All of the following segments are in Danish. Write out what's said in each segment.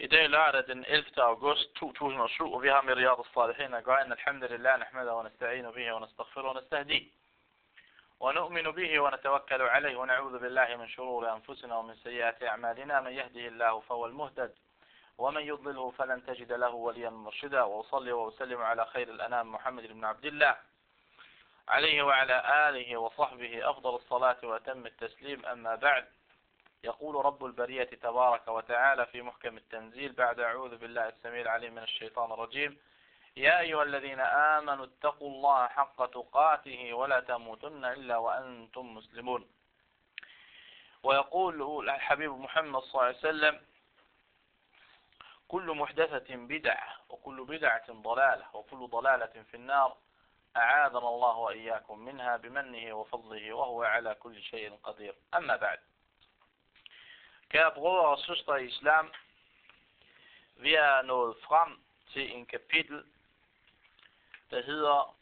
I dag lørdag den 11. august 2007, og vi har med Riyad al-Salihin at gøre, alhamdulillah, nahmada wa nasta'inu bihi wa nastaghfiru wa nastahdi. ونؤمن به ونتوكل عليه ونعوذ بالله من شرور أنفسنا ومن سيئات أعمالنا من يهده الله فهو المهتد ومن يضلله فلن تجد له وليا مرشدا وأصلي وأسلم على خير الأنام محمد بن عبد الله عليه وعلى آله وصحبه أفضل الصلاة وأتم التسليم. أما بعد، يقول رب البرية تبارك وتعالى في محكم التنزيل بعد أعوذ بالله السميع العليم من الشيطان الرجيم: يا أيها الذين آمنوا اتقوا الله حق تقاته ولا تموتن إلا وأنتم مسلمون. ويقول الحبيب محمد صلى الله عليه وسلم: كل محدثة بدعة وكل بدعة ضلالة وكل ضلالة في النار أعاذنا الله وإياكم منها بمنه وفضله وهو على كل شيء قدير. أما بعد. Kære brødre og søstre i islam, vi er nået frem til en kapitel, der hedder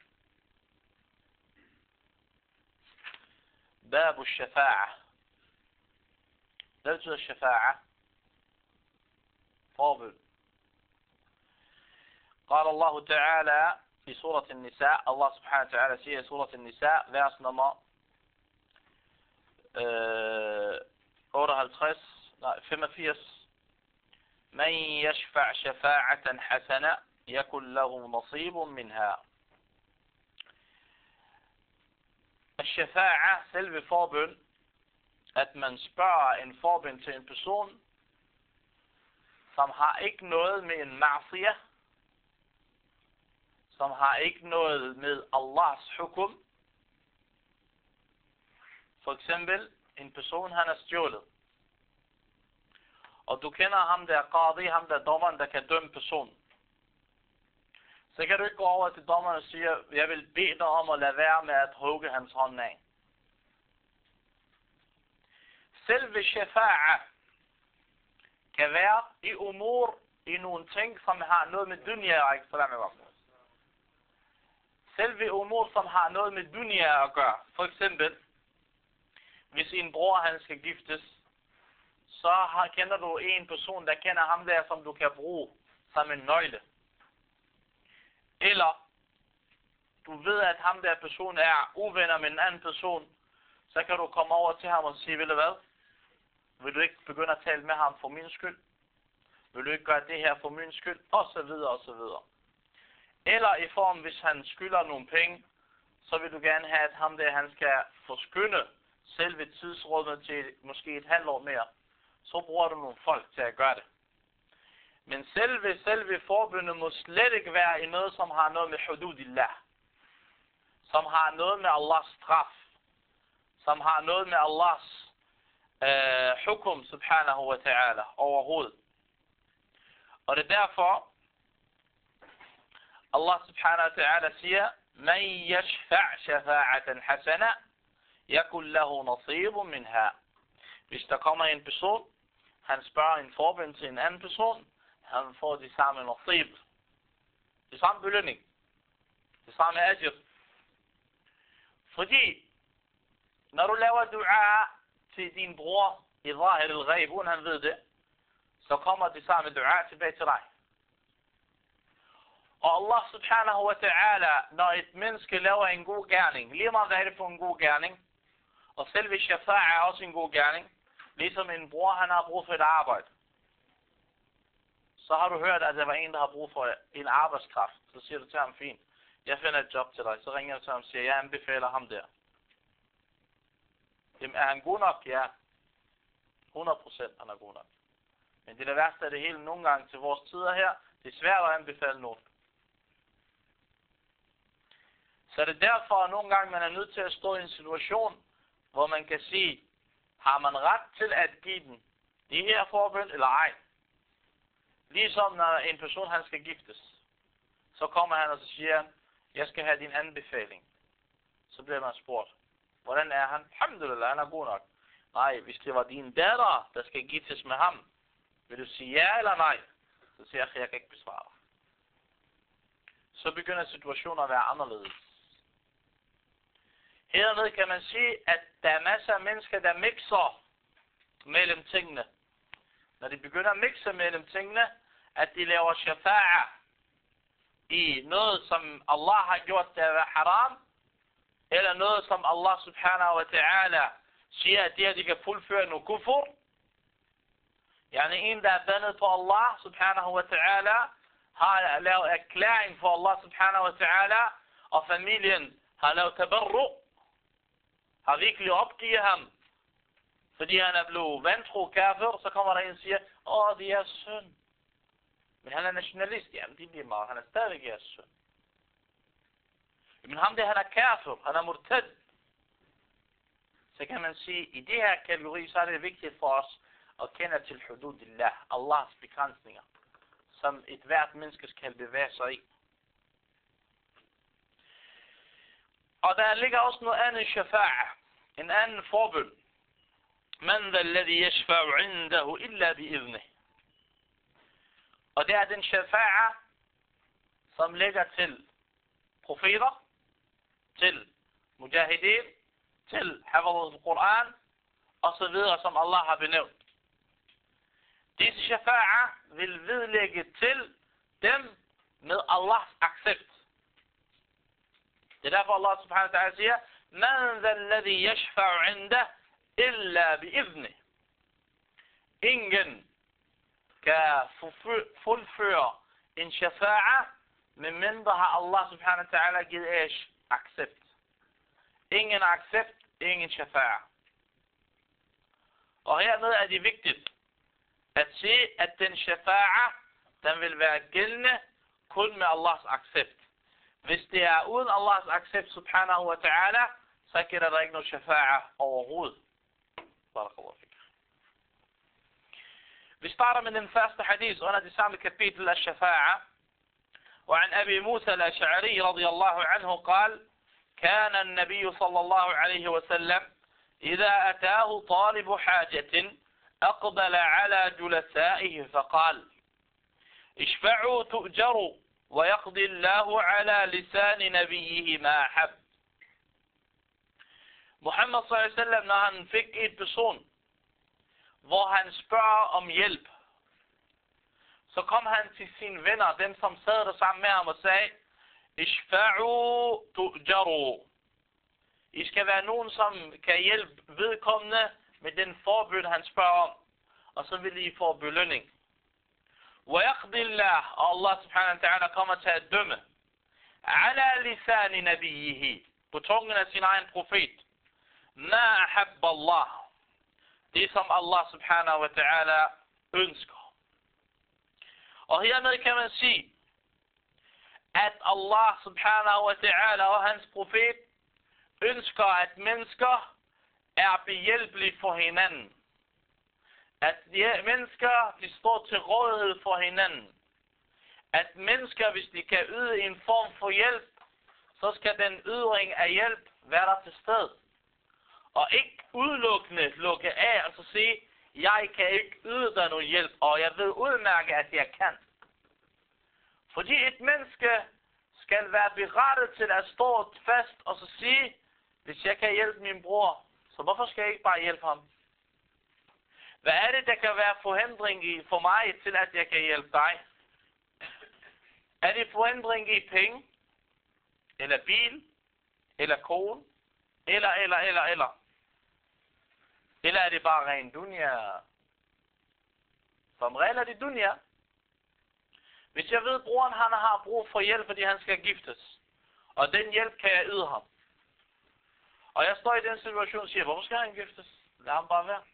Babu Shafa'a. Hvad betyder Shafa'a? Forbud. قال الله تعالى في سورة النساء، الله سبحانه وتعالى siger i سورة النساء, vers nummer 85: من يشفع شفاعة حسنة يكن له نصيب منها. الشفاعة, selve forbøn, at man spørger en forbøn til en person, som har ikke noget med en ma'siyah, som har ikke noget med Allahs hukum. For eksempel, en person, han er stjålet, og du kender ham der qadi, ham der dommeren, der kan dømme personen. Så kan du ikke gå over til dommeren og sige: jeg vil bede dig om at lade være med at hugge hans hånd af. Selve shafa'a kan være i umur, i nogle ting, som har noget med dunya at gøre. Selve umur, som har noget med dunya at gøre. For eksempel, hvis en bror han skal giftes, så kender du en person, der kender ham der, som du kan bruge som en nøgle. Eller du ved, at ham der person er uvenner med en anden person, så kan du komme over til ham og sige: ved du hvad? Vil du ikke begynde at tale med ham for min skyld? Vil du ikke gøre det her for min skyld? Og så videre, og så videre. Eller i form, hvis han skylder nogle penge, så vil du gerne have, at ham der, han skal forskynde selve tidsrummet til måske et halvt år mere. Så bruger du nogle folk til at gøre det. Men selve forbundet må slet ikke være i noget, som har noget med hududillah. Som har noget med Allahs straf. Som har noget med Allahs hukum, subhanahu wa ta'ala, overhovedet. Og det er derfor, Allah subhanahu wa ta'ala siger: Man yashfa' shafa'atan hasana yakun lahu nasibun minha. Hvis der kommer en person, han spørger en forbøn til en anden person, han får de samme nasib. Det samme belønning. Det samme ajr. Fordi, når du laver dua til din bror i zahir al-ghaib, uden han ved det, så kommer det samme dua tilbage til dig. Og Allah subhanahu wa ta'ala, når et menneske laver en god gerning, lige meget hvad er det for en god gerning, og selve shafa'a er også en god gerning, ligesom en bror, han har brug for et arbejde. Så har du hørt, at der var en, der har brug for en arbejdskraft. Så siger du til ham: fint, jeg finder et job til dig. Så ringer du til ham og siger: jeg anbefaler ham der. Jamen, er han god nok? Ja. 100% han er god nok. Men det er det værste af det hele nogle gange til vores tider her. Det er svært at anbefale nogen. Så det er derfor, at nogle gange man er nødt til at stå i en situation, hvor man kan sige: har man ret til at give den de her forbøn eller ej? Ligesom når en person han skal giftes, så kommer han og så siger: jeg skal have din anbefaling. Så bliver man spurgt: hvordan er han? Alhamdulillah, han er god nok. Nej, hvis det var din datter, der skal giftes med ham, vil du sige ja eller nej? Så siger jeg kan ikke besvare. Så begynder situationen at være anderledes. Hernede kan man sige, at der er masser af mennesker, der mixer mellem tingene. når de begynder at mixe mellem tingene, at de laver shafa'a i noget, som Allah har gjort til at være haram, eller noget, som Allah subhanahu wa ta'ala siger, at de kan fuldføre noget kufur. Yani en, der er bandet for Allah subhanahu wa ta'ala, har lavet erklæring for Allah subhanahu wa ta'ala, og familien har lavet tabarru, har virkelig opgivet ham, fordi han er blevet vantro kafir, så kommer der en og siger, det er synd. Men han er nationalist, jamen det bliver meget, han er stadig jeres søn. Men ham der, han er kafir, han er murtad. Så kan man sige, i det her kategori, så er det vigtigt for os at kende til hududillah, Allahs begrænsninger, som et hvert menneske skal bevæge sig i. Og der ligger også noget andet shafa'a, en anden forbøn. Man dha alladhi yashfa'u 'indahu illa bi'idhnih. Og det er den shafa'a, som ligger til profeter, til mujahideen, til hafadhul Quran, og så videre, som Allah har benævnt. Disse shafa'a vil vedlægge til dem med Allahs accept. Det er derfor Allah subhanahu wa ta'ala siger, Man dha alladhi yashfa'u 'indah illa bi'idhnih. Ingen kan fuldføre en shafa'a, men mindre har Allah subhanahu wa ta'ala givet accept. Ingen accept, ingen shafa'a. Og hermed er det vigtigt at se, at den shafa'a, den vil være gældende kun med Allahs accept. Hvis det er uden Allahs accept subhanahu wa ta'ala, så kan der ikke noget shafa'a overhovedet. Barakallahu fik. Vi starter med den første hadith under det samme kapitel af shafa'a. وعن أبي موسى الأشعري رضي الله عنه قال كان النبي صلى الله عليه وسلم إذا أتاه طالب حاجة أقبل على جلسائه فقال اشفعوا تؤجروا ويقضي الله على لسان نبيه ما أحب. Muhammad sallallahu alaihi wasallam, når han fik en person, hvor han spørger om hjælp, så kom han til sine venner, dem som sad der sammen med ham, og sagde, Ishfa'u tu'jaru. I skal være nogen, som kan hjælpe vedkommende med den forbøn, han spørger om, og så vil I få belønning. Wa yaqdillah, og Allah subhanahu wa ta'ala kommer til at dømme, ala lisani nabiyihi, på tungen af sin egen profet, ma ahabba Allah, det som Allah subhanahu wa ta'ala ønsker. Og hermed kan man sige, at Allah subhanahu wa ta'ala og hans profet ønsker, at mennesker er behjælpelige for hinanden. At mennesker, de står til rådighed for hinanden. At mennesker, hvis de kan yde en form for hjælp, så skal den ydring af hjælp være der til stede. Og ikke udelukkende lukke af og så sige, jeg kan ikke yde dig noget hjælp, og jeg ved udmærket, at jeg kan. Fordi et menneske skal være berettet til at stå fast og så sige, hvis jeg kan hjælpe min bror, så hvorfor skal jeg ikke bare hjælpe ham? Hvad er det, der kan være forhindring for mig til, at jeg kan hjælpe dig? Er det forhindring i penge? Eller bil? Eller kone? Eller? Eller er det bare ren dunya? Som regel er det dunya. Hvis jeg ved, at broren han har brug for hjælp, fordi han skal giftes, og den hjælp kan jeg yde ham, og jeg står i den situation og siger, hvorfor skal han giftes? Lad ham bare være.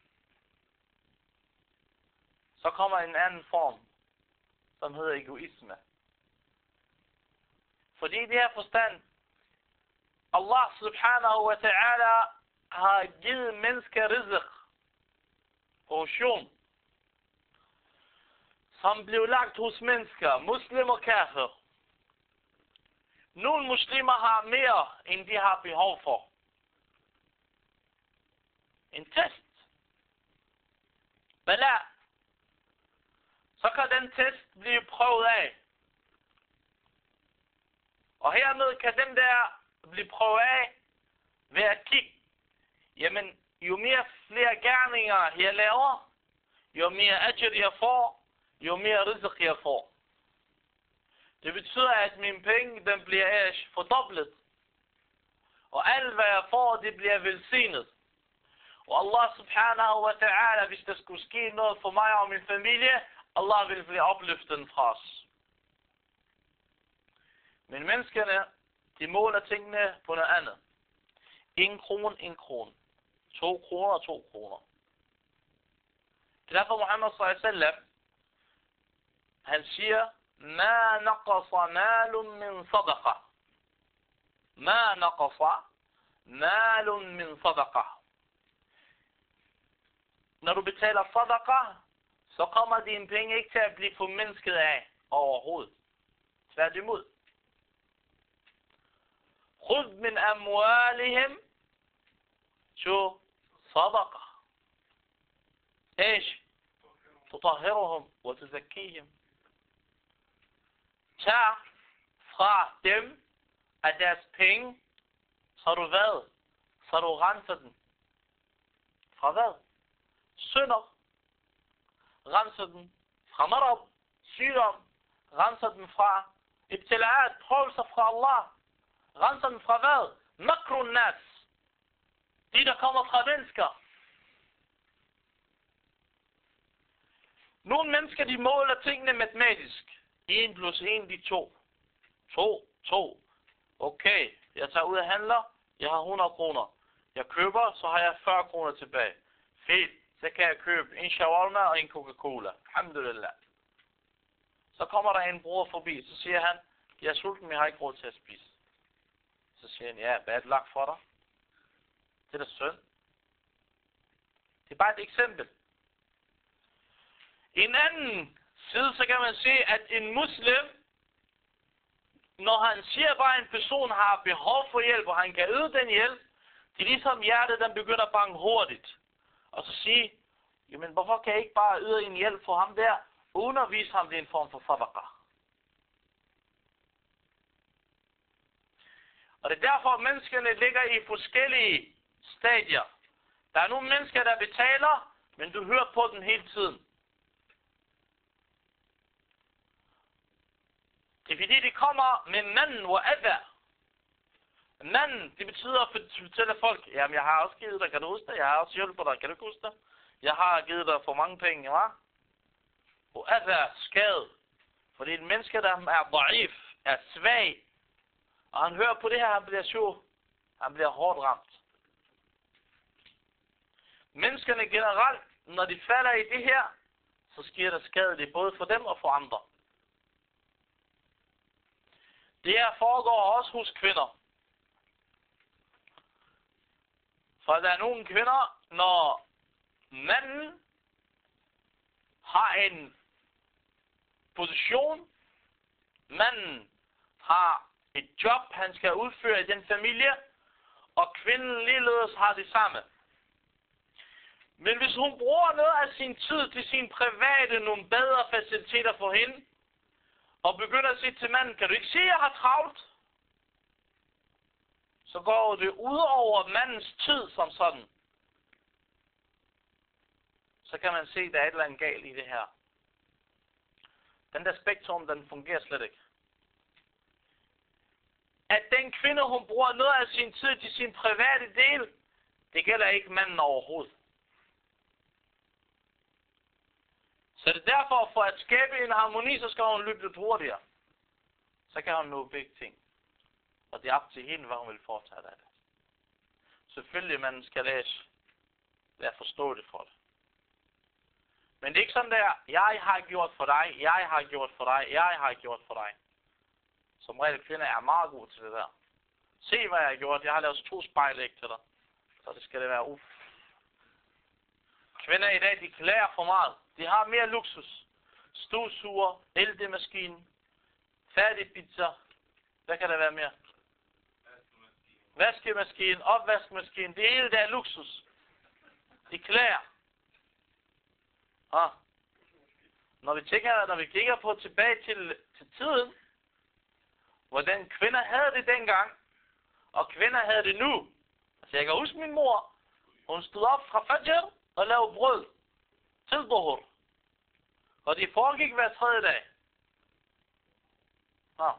Så kommer en anden form, som hedder egoisme. Fordi i det her forstand, Allah subhanahu wa ta'ala har givet mennesker rizq, portion, som blev lagt hos mennesker, muslimer og kafir. Nogle muslimer har mere, end de har behov for. En test. Bala. Så kan den test blive prøvet af. Og hermed kan den der blive prøvet af ved at kigge. Jamen, jo mere flere gerninger jeg laver, jo mere ajr jeg får, jo mere rizq jeg får. Det betyder, at mine penge, den bliver fordoblet. Og alt hvad jeg får, det bliver velsignet. Og Allah subhanahu wa ta'ala, hvis der skulle ske noget for mig og min familie, Allah vil blive opløftet fra os. Men menneskerne, de måler tingene på noget andet. 1 krone, 1 krone. 2 kroner, 2 kroner. Det er derfor Muhammad sallallahu alaihi wasallam, han siger, Ma naqasa malun min sadaqa. Ma naqasa malun min sadaqa. Når du betaler sadaqa, så kommer dine penge ikke til at blive formindsket af overhovedet. Tværtimod. Khud min amwalihim شو صدقة ايش تطهرهم وتزكيهم. Tag fra dem af deres penge, så du hvad? Så du renser den. Fra hvad? Synder. Renser den fra marab, sygdom. Renser den fra ibtila'at, prøvelser fra Allah. Renser den fra hvad? Makrun nas. De, der kommer fra mennesker. Nogle mennesker, de måler tingene matematisk. 1 plus 1, de 2. 2. Okay, jeg tager ud og handler. Jeg har 100 kroner. Jeg køber, så har jeg 40 kroner tilbage. Fedt. Så kan jeg købe en shawarma og en Coca-Cola. Alhamdulillah. Så kommer der en bror forbi. Så siger han, jeg er sulten, men jeg har ikke råd til at spise. Så siger han, ja, bad luck for dig. Det er da synd. Det er bare et eksempel. I en anden side, så kan man se, at en muslim, når han siger bare, at en person har behov for hjælp, og han kan yde den hjælp, det er ligesom hjertet, den begynder at banke hurtigt. Og så sige, jamen hvorfor kan jeg ikke bare yde en hjælp for ham der, uden at vise ham det en form for sadaqa. Og det er derfor, at menneskerne ligger i forskellige stadier. Der er nogle mennesker, der betaler, men du hører på den hele tiden. Det er fordi, de kommer med manden og advær. Manden, det betyder at fortælle folk, jamen jeg har også givet dig, kan du huske det? Jeg har også hjulpet dig, kan du huske det? Jeg har givet dig for mange penge, hva'? Og advær, skade. Fordi en menneske, der er da'if, er svag, og han hører på det her, han bliver sur. Han bliver hårdt ramt. Menneskerne generelt, når de falder i det her, så sker der skadeligt både for dem og for andre. Det her foregår også hos kvinder. For der er nogle kvinder, når manden har en position, manden har et job, han skal udføre i den familie, og kvinden ligeledes har det samme. Men hvis hun bruger noget af sin tid til sin private, nogle bedre faciliteter for hende, og begynder at sige til manden, kan du ikke se, at jeg har travlt? Så går det ud over mandens tid som sådan. Så kan man se, at der er et eller andet galt i det her. Den der spektrum, den fungerer slet ikke. At den kvinde, hun bruger noget af sin tid til sin private del, det gælder ikke manden overhovedet. Så det er derfor, for at skabe en harmoni, så skal hun løbe lidt hurtigere. Så kan hun nå begge ting. Og det er op til hende, hvad hun vil foretage af det. Selvfølgelig, man skal lade forstå det for det. Men det er ikke sådan der, jeg har gjort for dig, jeg har gjort for dig, jeg har gjort for dig. Som regel kvinder er meget gode til det der. Se, hvad jeg har gjort. Jeg har lavet 2 spejlæg til dig. Så det skal det være Kvinder i dag, de klager for meget. De har mere luksus. Støvsuger, LD-maskine, færdig pizza. Hvad kan der være mere? Vaskemaskine, opvaskemaskine. Det hele der er luksus. De klager. Når vi kigger på tilbage til tiden, hvordan kvinder havde det dengang, og kvinder havde det nu. Altså jeg kan huske min mor, hun stod op fra fajr og lavede brød til dhuhr. Og det foregik hver tredje dag. Ja.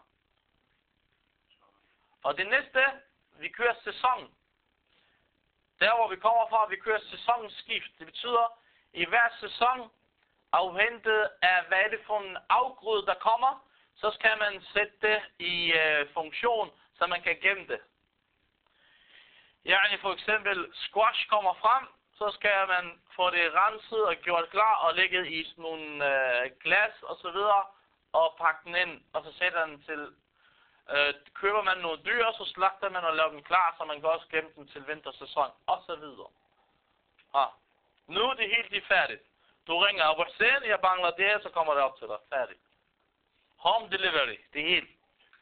Og det næste, vi kører sæson. Der hvor vi kommer fra, vi kører sæsonskift. Det betyder, i hver sæson, afhentet af hvad er det for en afgrøde, der kommer, så skal man sætte det i funktion, så man kan gemme det. Yani for eksempel squash kommer frem, så skal man få det renset og gjort klar og lægget i sådan nogle glas og så videre og pakke den ind og så sætter den til. Køber man nogle dyr, så slagter man og laver den klar, så man kan også gemme den til vintersæson og så videre. Ja. Nu er det helt færdigt. Du ringer Abu Hussein, jeg mangler det her, så kommer det op til dig. Færdigt. Home delivery, det er helt.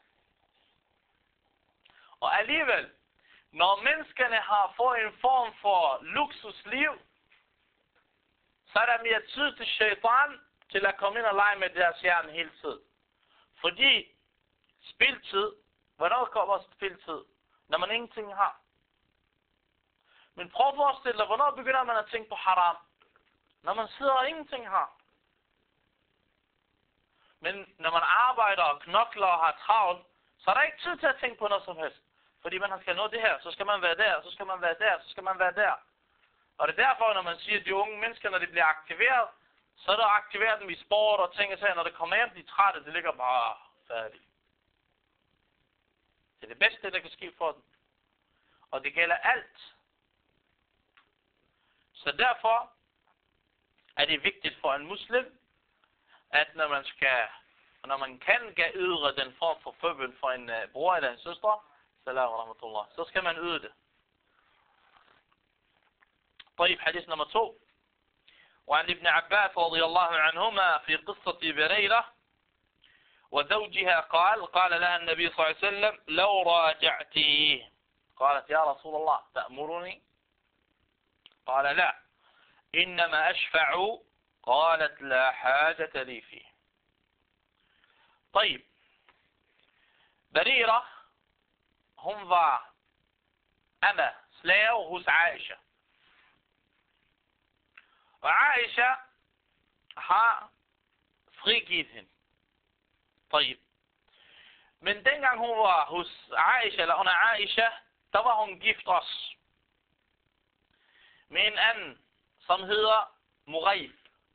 Og alligevel, når menneskerne har fået en form for luksusliv, så er der mere tid til shaitan til at komme ind og lege med deres hjerne hele tiden. Fordi spildtid, hvornår kommer spildtid? Når man ingenting har. Men prøv at forestille dig, hvornår begynder man at tænke på haram? Når man sidder og ingenting har. Men når man arbejder og knokler og har travlt, så er der ikke tid til at tænke på noget som helst. Fordi man skal nå det her, så skal man være der, så skal man være der, så skal man være der. Og det er derfor, når man siger, at de unge mennesker, når de bliver aktiveret, så er der aktiveret dem i sport og ting og sager. Når det kommer hjem, de er trætte, det ligger bare færdigt. Det er det bedste, der kan ske for dem. Og det gælder alt. Så derfor er det vigtigt for en muslim, at når man kan ydre den form for forbøn for en bror eller en søster, salam wa rahmatullah, så skal man yde det. طيب حديث نمبر 2 وعن ابن عباس رضي الله عنهما في قصة بريرة وزوجها قال لها النبي صلى الله عليه وسلم لو راجعتيه قالت يا رسول الله تأمرني قال لا إنما أشفع قالت لا حاجة لي فيه. طيب Barira, hun var slave hos Aisha. Og Aisha har frigivet hende. طيب. Men dengang hun var hos Aisha, eller under Aisha, der var hun gift også med en anden, som hedder Murayf.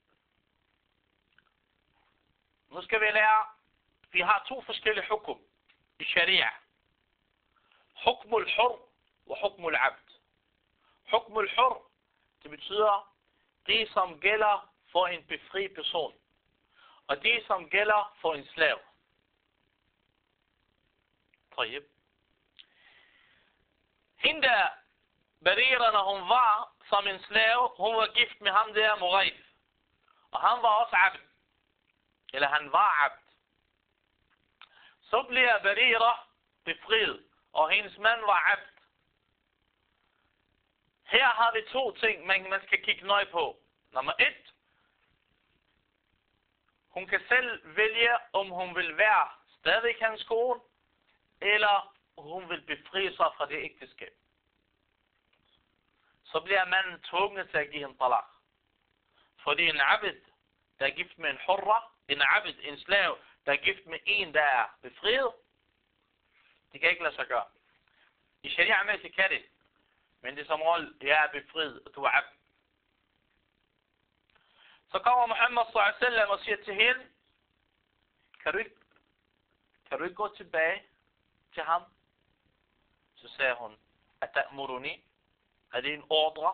Nu skal vi lære, vi har to forskellige hukum i sharia. Hukm al-hur og hukm al-abd. Hukm al-hur, det betyder det, som gælder for en befri person, og det, som gælder for en slave. طيب. Hende der, Barira, når hun var som en slave, hun var gift med ham der Murayf. Og han var også abd. Eller han var abd. Så bliver Barira befriet, og hendes mand var abd. Her har vi to ting, man skal kigge nøje på. Nummer 1. Hun kan selv vælge, om hun vil være stadig hans kone, eller hun vil befri sig fra det ægteskab. Så bliver manden tvunget til at give hende talaq. Fordi en abd, der er gift med en hurra, en abd, en slave, der er gift med en, der er befriet, det kan ikke lade sig gøre. I sharia-mæssigt kan det. Men det er som rolle, jeg er befriet, og du er abd. Så kommer Muhammad sallallahu alaihi wasallam og siger til hende, kan du ikke gå tilbage til ham? Så sagde hun, Atamuruni, er det en ordre?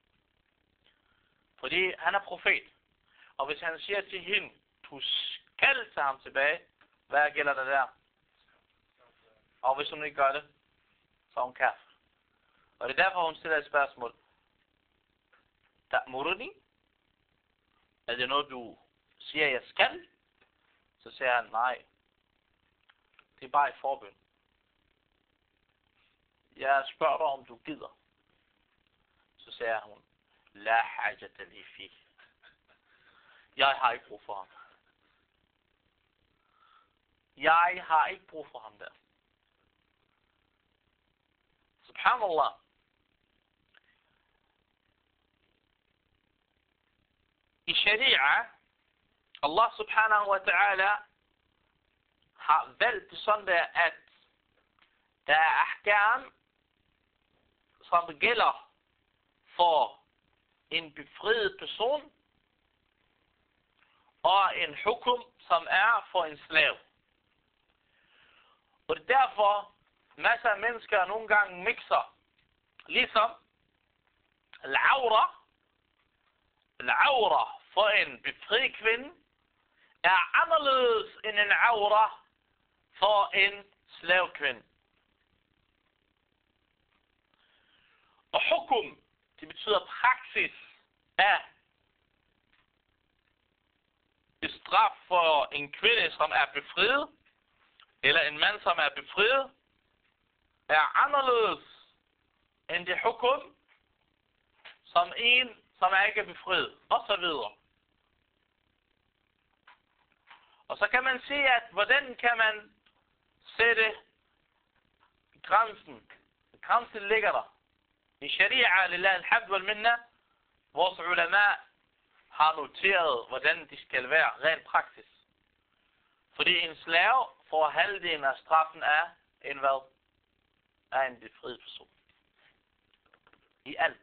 Fordi han er profet. Og hvis han siger til hende, du skal tage ham tilbage, hvad gælder der der? Og hvis hun ikke gør det, så er hun kafir. Og det er derfor, hun stiller et spørgsmål. Ta'muruni? Er det noget, du siger, jeg skal? Så siger han, nej. Det er bare et forbøn. Jeg spørger dig, om du gider. Så siger hun, la hajata li fi. Jeg har ikke brug for ham. Jeg har ikke brug for ham der. Subhanallah. I sharia, Allah subhanahu wa ta'ala har valgt det sådan der, at der er ahkam, som gælder for en befriet person, og en hukum, som er for en slave. Og det er derfor, masser af mennesker nogle gange mixer, ligesom al-awra for en befriet kvinde, er anderledes end en awra for en slavekvinde. Og hukum, det betyder praksis af straf for en kvinde, som er befriet, eller en mand, som er befriet, er anderledes end det hukum, som en, som er ikke befriet, og så videre. Og så kan man sige, at hvordan kan man sætte grænsen? Grænsen ligger der. I sharia, lillah al-hamd wal minna, vores ulama har noteret, hvordan de skal være rent praktisk. Fordi en slave får halvdelen af straffen af en hvad? Af en befriet person. I alt.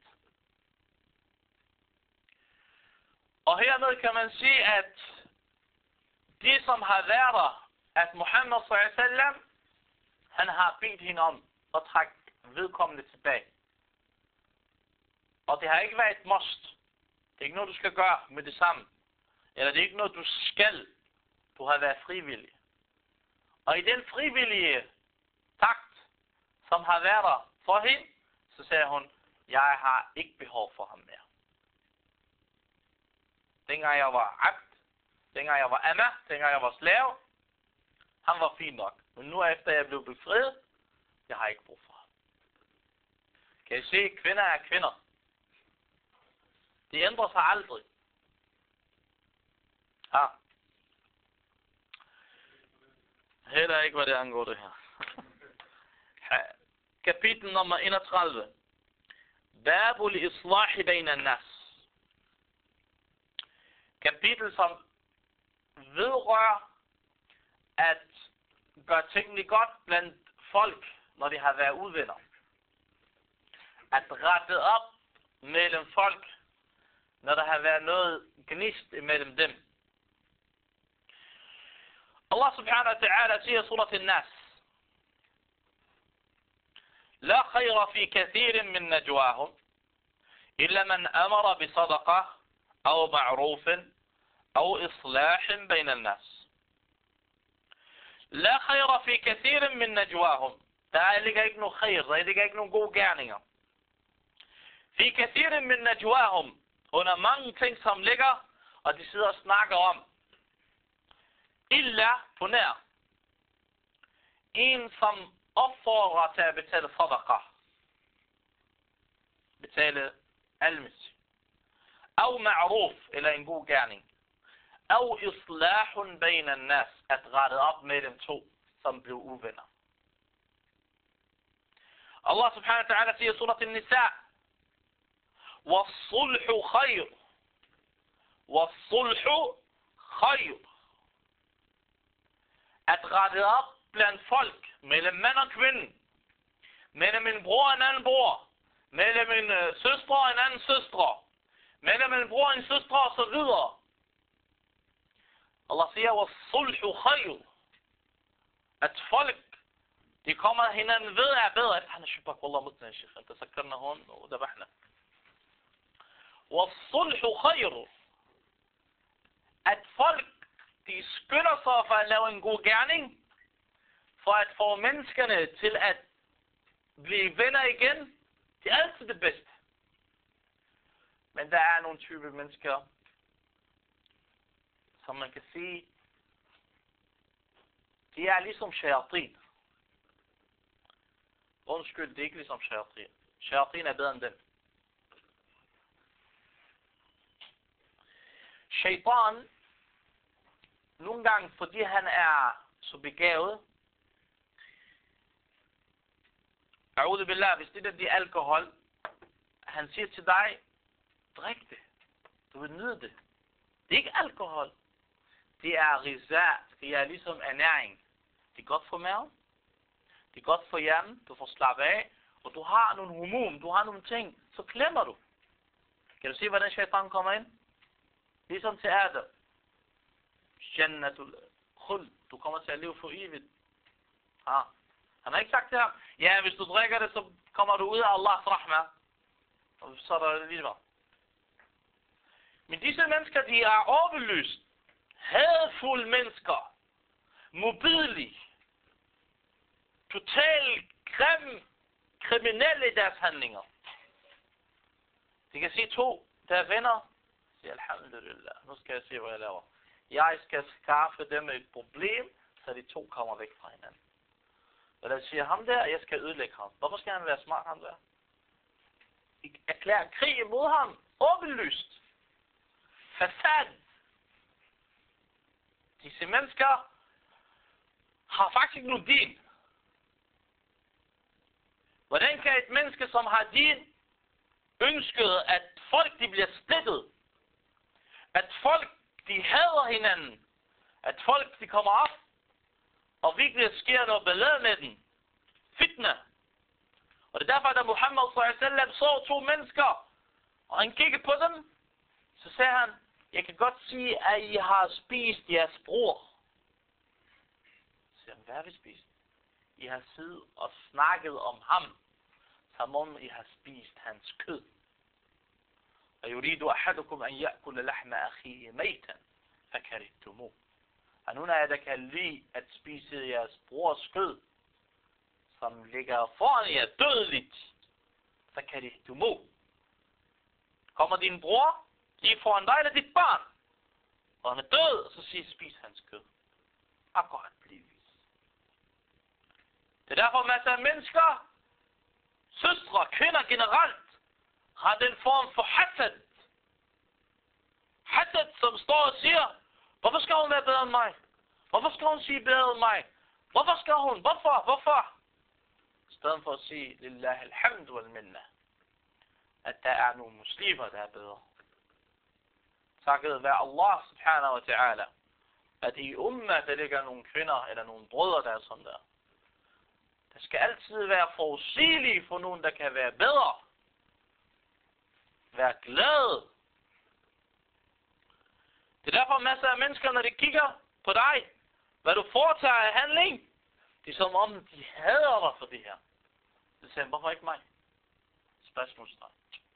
Og hermed kan man sige, at de som har været der, at Muhammad s.a.w. han har bedt hende om at trække vedkommende tilbage. Og det har ikke været et must. Det er ikke noget, du skal gøre med det samme. Eller det er ikke noget, du skal. Du har været frivillig. Og i den frivillige takt, som har været der for hende, så sagde hun, jeg har ikke behov for ham mere. Dengang jeg var abd, dengang jeg var amma, dengang jeg var slave, han var fin nok. Men nu efter jeg blev befriet, jeg har ikke brug for ham. Kan I se, kvinder er kvinder. De ændrer sig aldrig. Ja. Heller ikke, hvad det angår det her. Kapitel nummer 31. Babul islahi bayna nas. Kapitel, som vedrører at gøre tingene godt blandt folk, når de har været uvenner. At rette op mellem folk, når der har været noget gnist imellem dem. Allah subhanahu wa ta'ala siger i surat al-Nas: لا خير في كثير من نجواهم إلا من أمر بصدقة أو معروف أو إصلاح بين الناس. لا خير في كثير من نجواهم. Der er ikke noget خير, der er ikke nogen gode gerninger. في كثير من نجواهم, under mange ting, som ligger, og de sidder og snakker om. Illa på nær. En, som opfordrer til at betale sadaqa. Betale almisi. Au ma'ruf, eller en god gerning. Au islahun bayna nas, at rette op med dem to, som blev uvenner. Allah subhanahu wa ta'ala siger i surat al-Nisa: وَالصُّلْحُ خَيْرٌ وَالصُّلْحُ خَيْرٌ. At rette op blandt folk, mellem mand og kvinde, mellem en bror og en anden bror, mellem en søstre og en anden søstre, mellem en bror og en søstre og så videre. Allah siger, وَالصُّلْحُ خَيْرٌ. At folk, de kommer hinanden ved er bedre. احنا شبك والله متنا يا شيخ, انت سكرنا هون وذبحنا. وَالصُّلْحُ خَيْرٌ. At folk, de skynder sig for at lave en god gerning, for at få menneskerne til at blive venner igen. Det er altid det bedste. Men der er nogle typer mennesker, som man kan sige, de er ligesom shayatin. Undskyld, det er ikke ligesom shayatin. Shayatin er bedre end dem. Shaitan, nogle gange, fordi han er så begavet, a'udhu billah, hvis det er alkohol, han siger til dig, drik det. Du vil nyde det. Det er ikke alkohol. det er rizat. Det er ligesom ernæring. Det er godt for maven. Det er godt for hjernen. Du får slappe af. Og du har nogle hormon. Du har nogle ting. Så glemmer du. Kan du se, hvordan shaitan kommer ind? Ligesom til Adam. Jannatul khuld. Du kommer til at leve for evigt. Ja. Han har ikke sagt til ham, ja, hvis du drikker det, så kommer du ud af Allahs rahma. Og så er der lige var. Men disse mennesker, de er overbelyst. Hadfulde mennesker. Modbydelige. Totalt kriminelle i deres handlinger. De kan se to, der er venner. Siger, alhamdulillah, nu skal jeg se, hvad jeg laver. Jeg skal skaffe dem et problem, så de to kommer væk fra hinanden. Og der siger ham der, jeg skal ødelægge ham. Hvorfor skal han være smart, ham der? Erklære krig imod ham. Åbenlyst. Fasad. Disse mennesker har faktisk ikke nogen din. Hvordan kan et menneske, som har din, ønske, at folk de bliver splittet? At folk de hader hinanden? At folk de kommer op? Og virkelig sker noget ballade med den. Fitna. Og det er derfor, da Muhammad s.a.v. så to mennesker, og han kiggede på dem, så sagde han, jeg kan godt sige, at I har spist jeres bror. Så siger han, hvad har vi spist? I har siddet og snakket om ham, som om I har spist hans kød. Og yuridu ahadukum an ya'kula lahma akhihi maytan, fakarihtumu. Og nogle af jer, der kan lide at spise jeres brors kød, som ligger foran jer dødeligt, fakarihtumu. Kommer din bror, lige foran dig, eller dit barn, og han er død, og så siger spis hans kød. Akkurat blivis. Det er derfor masser af mennesker, søstre, kvinder generelt, har den form for hasad. Hasad, som står og siger, hvorfor skal hun være bedre end mig? Hvorfor skal hun sige bedre end mig? Hvorfor skal hun? Hvorfor? I stedet for at sige, lillahi alhamdu wal minna, at der er nogle muslimer, der er bedre. Takket være Allah subhanahu wa ta'ala, at i umma, der ligger nogle kvinder, eller nogle brødre, der er sådan der. Der skal altid være forudsigelige for nogen, der kan være bedre. Vær glad. Det er derfor masser af mennesker, når de kigger på dig, hvad du foretager af handling, det er som om, de hader dig for det her. De siger, hvorfor ikke mig? Spørgsmålstegn.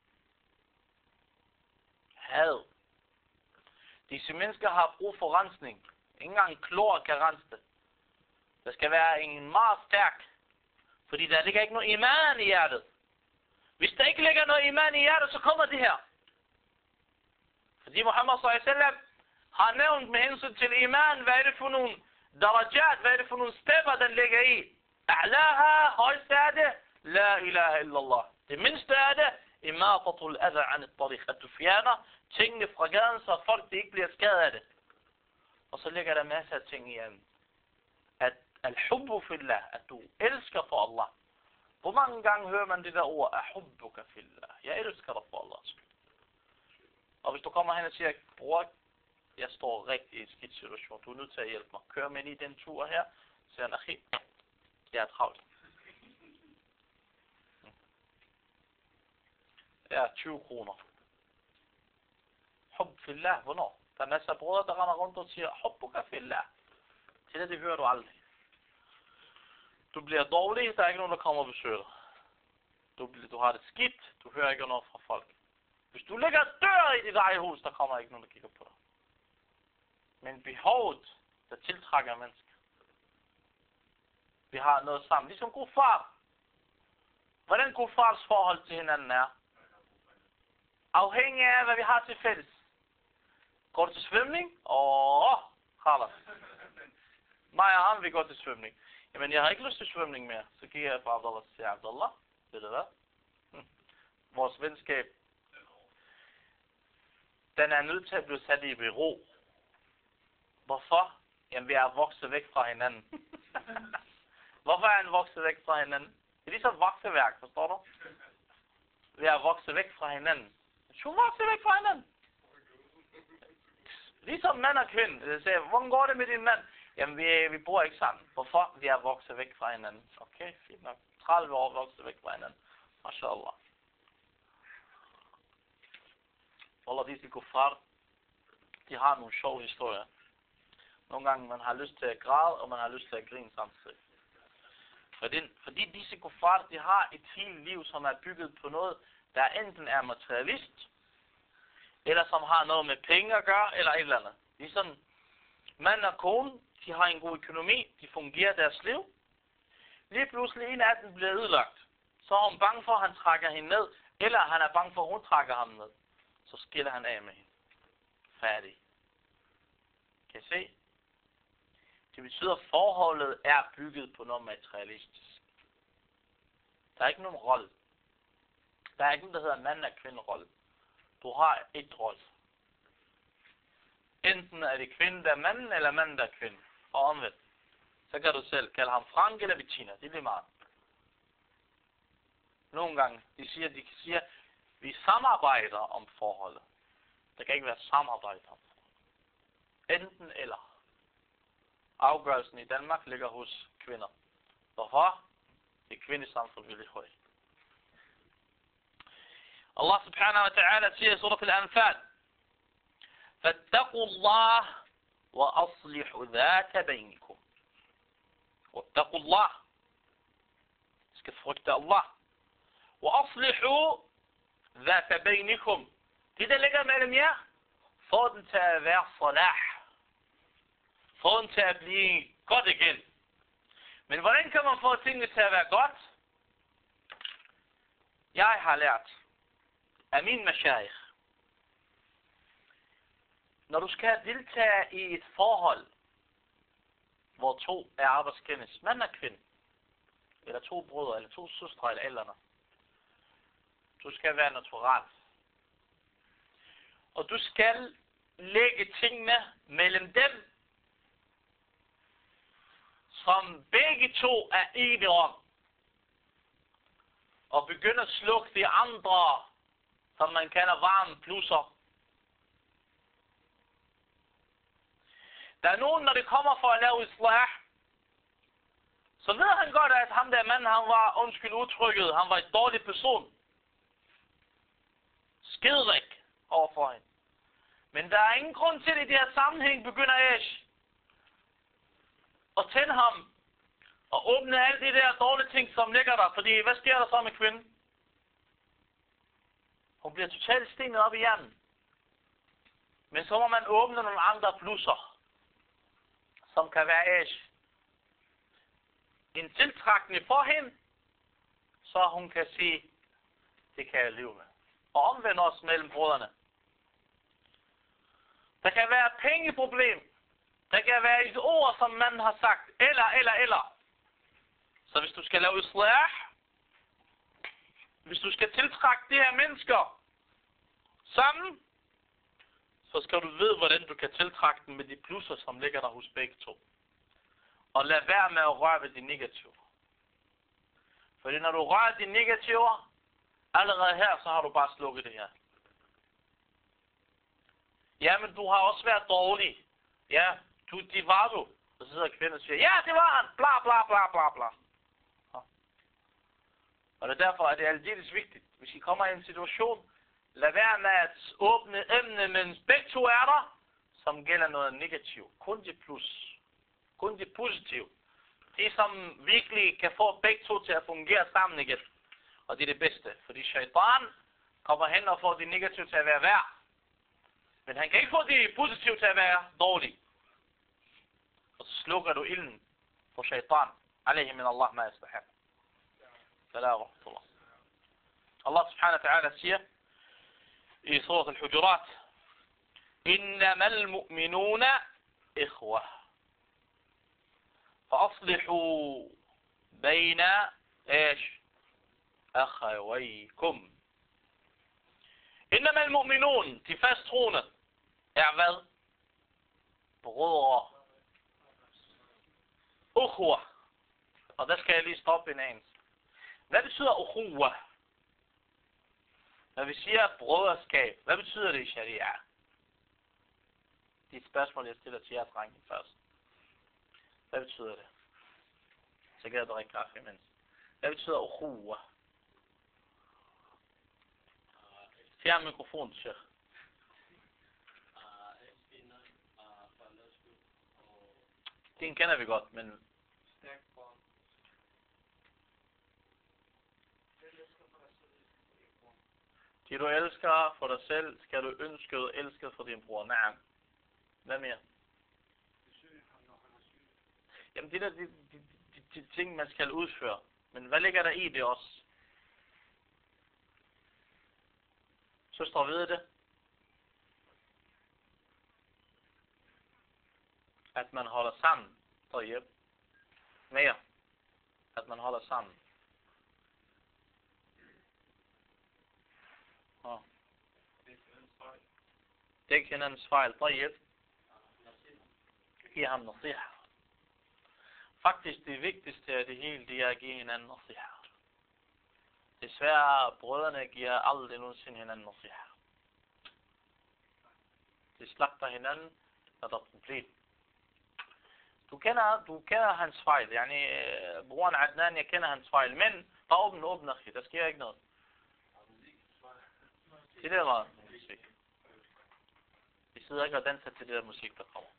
Had. Disse mennesker har brug for rensning. Ingen engang klor kan rense det. Der skal være en meget stærk, fordi der ligger ikke noget iman i hjertet. Hvis der ikke ligger noget iman i hjertet, så kommer det her. Fordi Muhammad s.a.v. har nævnt med hensyn til iman, hvad er det for nogle darajat, hvad er det for nogle stepper, den ligger i. A'laha, højst er det, la ilaha illallah. Det mindste er det, imatatul adha an at-tariq, at du fjerner tingene fra gaden, så folk de ikke bliver skadet af det. Og så ligger der masser af ting i at al-hubbu fillah, at du elsker for Allah. Hvor mange gange hører man det der ord, ahubbuka fillah, jeg elsker dig for Allahs skyld. Og hvis du kommer hen og siger, bror, jeg står rigtig i en skidt situation, du er nødt til at hjælpe mig. Kør med i den tur her, siger han, akhi, jeg er travlt. Jeg er 20 kroner. Hub fillah, hvornår? Der er masser af brødre, der render rundt og siger, hubbuka fillah. Til det hører du aldrig. Du bliver dårlig, der er ikke nogen, der kommer og besøger dig. Du har det skidt, du hører ikke noget fra folk. Hvis du ligger og dør i dit eget hus, der kommer ikke nogen, der kigger på dig. Men behovet, der tiltrækker mennesker. Vi har noget sammen. Ligesom god far. Hvordan god fars forhold til hinanden er? Afhængig af, hvad vi har til fælles. Går du til svømning? Khalas. Mig og ham, vi går til svømning. Jamen, jeg har ikke lyst til svømning mere. Så kigger jeg på Abdullah og siger, Abdullah, ved du hvad? Vores venskab, den er nødt til at blive sat i bero. Hvorfor? Jamen, vi er vokset væk fra hinanden. Hvorfor er han vokset væk fra hinanden? Det er ligesom vokseværk, forstår du? Vi er vokset væk fra hinanden. Du er vokset væk fra hinanden. Ligesom mand og kvinde. Jeg siger, hvordan går det med din mand? Jamen, vi bor ikke sammen. Hvorfor? Vi er vokset væk fra hinanden. Okay, fint nok. 30 år vokset væk fra hinanden. MashaAllah. Wallah, disse kuffar, de har nogle sjove historier. Nogle gange man har lyst til at græde, og man har lyst til at grine samtidig. Fordi disse kuffar, de har et helt liv, som er bygget på noget, der enten er materialist, eller som har noget med penge at gøre, eller et eller andet. Ligesom mand og kone, de har en god økonomi, de fungerer deres liv. Lige pludselig en af dem bliver ødelagt. Så er hun bange for, at han trækker hende ned, eller han er bange for, at hun trækker ham ned. Så skiller han af med hende. Færdig. Kan I se? Det betyder, at forholdet er bygget på noget materialistisk. Der er ikke nogen rolle. Der er ikke noget, der hedder mand og kvinde-rolle. Du har et rolle. Enten er det kvinde, der er manden, eller manden, der er kvinde. Og omvendt. Så kan du selv kalde ham Frank eller Bettina. Det bliver meget. Nogle gange, de siger, vi samarbejder om forholdet. Der kan ikke være samarbejde om forholdet. Enten eller. Afgørelsen i Danmark ligger hos kvinder. Hvorfor? Det kvindesamfund virkelig højt. Allah subhanahu wa ta'ala siger i surat al-Anfal, فَاتَّقُوا اللَّهِ وَأَصْلِحُوا ذَاتَ بَيْنِكُمْ. وَاتَّقُوا اللَّهِ. I skal frygte Allah. وَأَصْلِحُوا ذَاتَ بَيْنِكُمْ. Det, der ligger mellem jer, få den til at være salah. Få den til at blive godt igen. Men hvordan kan man få tingene til at være godt? Jeg har lært af min mashayikh. Når du skal deltage i et forhold, hvor to er arbejdskendes, mand og kvinde, eller to brødre, eller to søstre, eller eller andet. Du skal være natural. Og du skal lægge tingene mellem dem, som begge to er enige om. Og begynde at slukke de andre, som man kalder varme plusser. Der er nogen, når det kommer for at lave islah, så ved han godt, at ham der mand, han var, undskyld udtrykket, han var en dårlig person. Skiderik overfor hende. Men der er ingen grund til, at i det her sammenhæng begynder Ash at tænde ham og åbne alle de der dårlige ting, som ligger der. Fordi, hvad sker der så med kvinden? Hun bliver totalt stenet op i hjernen. Men så må man åbne nogle andre plusser, som kan være Ash. En tiltrækning for hende, så hun kan sige, det kan jeg leve med. Og omvendt også mellem brødrene. Der kan være pengeproblem. Der kan være et ord, som man har sagt. Eller. Så hvis du skal lave islah, hvis du skal tiltrække de her mennesker sammen, så skal du vide, hvordan du kan tiltrække dem med de plusser, som ligger der hos begge to. Og lad være med at røre ved de negative. Fordi når du rører de negative, allerede her, så har du bare slukket det her. Ja, men du har også været dårlig. Ja, det var du. Og så sidder kvinden og siger, ja, det var han. Bla, bla, bla, bla, bla. Ja. Og det er derfor, at det er aldeles vigtigt. Hvis I kommer i en situation, lad være med at åbne emne, mens begge to er der, som gælder noget negativt. Kun det plus. Kun det positive. Det, som virkelig kan få begge to til at fungere sammen igen. Og det er det bedste. Fordi shaitan kommer hen og får det negative til at være værd. Men han kan ikke få det positive til at være dårligt. Og så slukker du ilden for shaitan. Alayhi min Allah ma yastahab. Salam wa rahmatullah. Allah subhanahu wa ta'ala siger i surat al-Hujurat, إنما المؤمنون إخوة فأصلحوا بين إيش أخويكم. إنما المؤمنون, de fasttroende, er hvad? Brødre. Ukhwa. Og der skal jeg lige stoppe en anelse. Hvad betyder ukhwa? Når vi siger brøderskab, hvad betyder det i sharia? de spørgsmål, jeg stiller til jer, drengen, først. Hvad betyder det? Så kan jeg drikke kaffe imens. Hvad betyder ukhuwa? Fjern mikrofonen, Sheikh. Den kender vi godt, men... Det du elsker for dig selv, skal du ønske og elske for din bror. Nej. Hvad mere? Jamen det er de ting, man skal udføre. Men hvad ligger der i det også? Søstre ved det. At man holder sammen. طيب. Mere. At man holder sammen. Dæk hinandens fejl. طيب. Giv ham nasiha. Faktisk det vigtigste af det hele, det er at give hinanden nasiha. Desværre, brødrene giver aldrig nogensinde hinanden nasiha. De slagter hinanden, når der er problem. Du kender hans fejl. Broren Adnan, jeg kender hans fejl. Men, bare åbne, der sker ikke noget. Det der var musik. Vi sidder ikke og danser til det der musik, der kommer.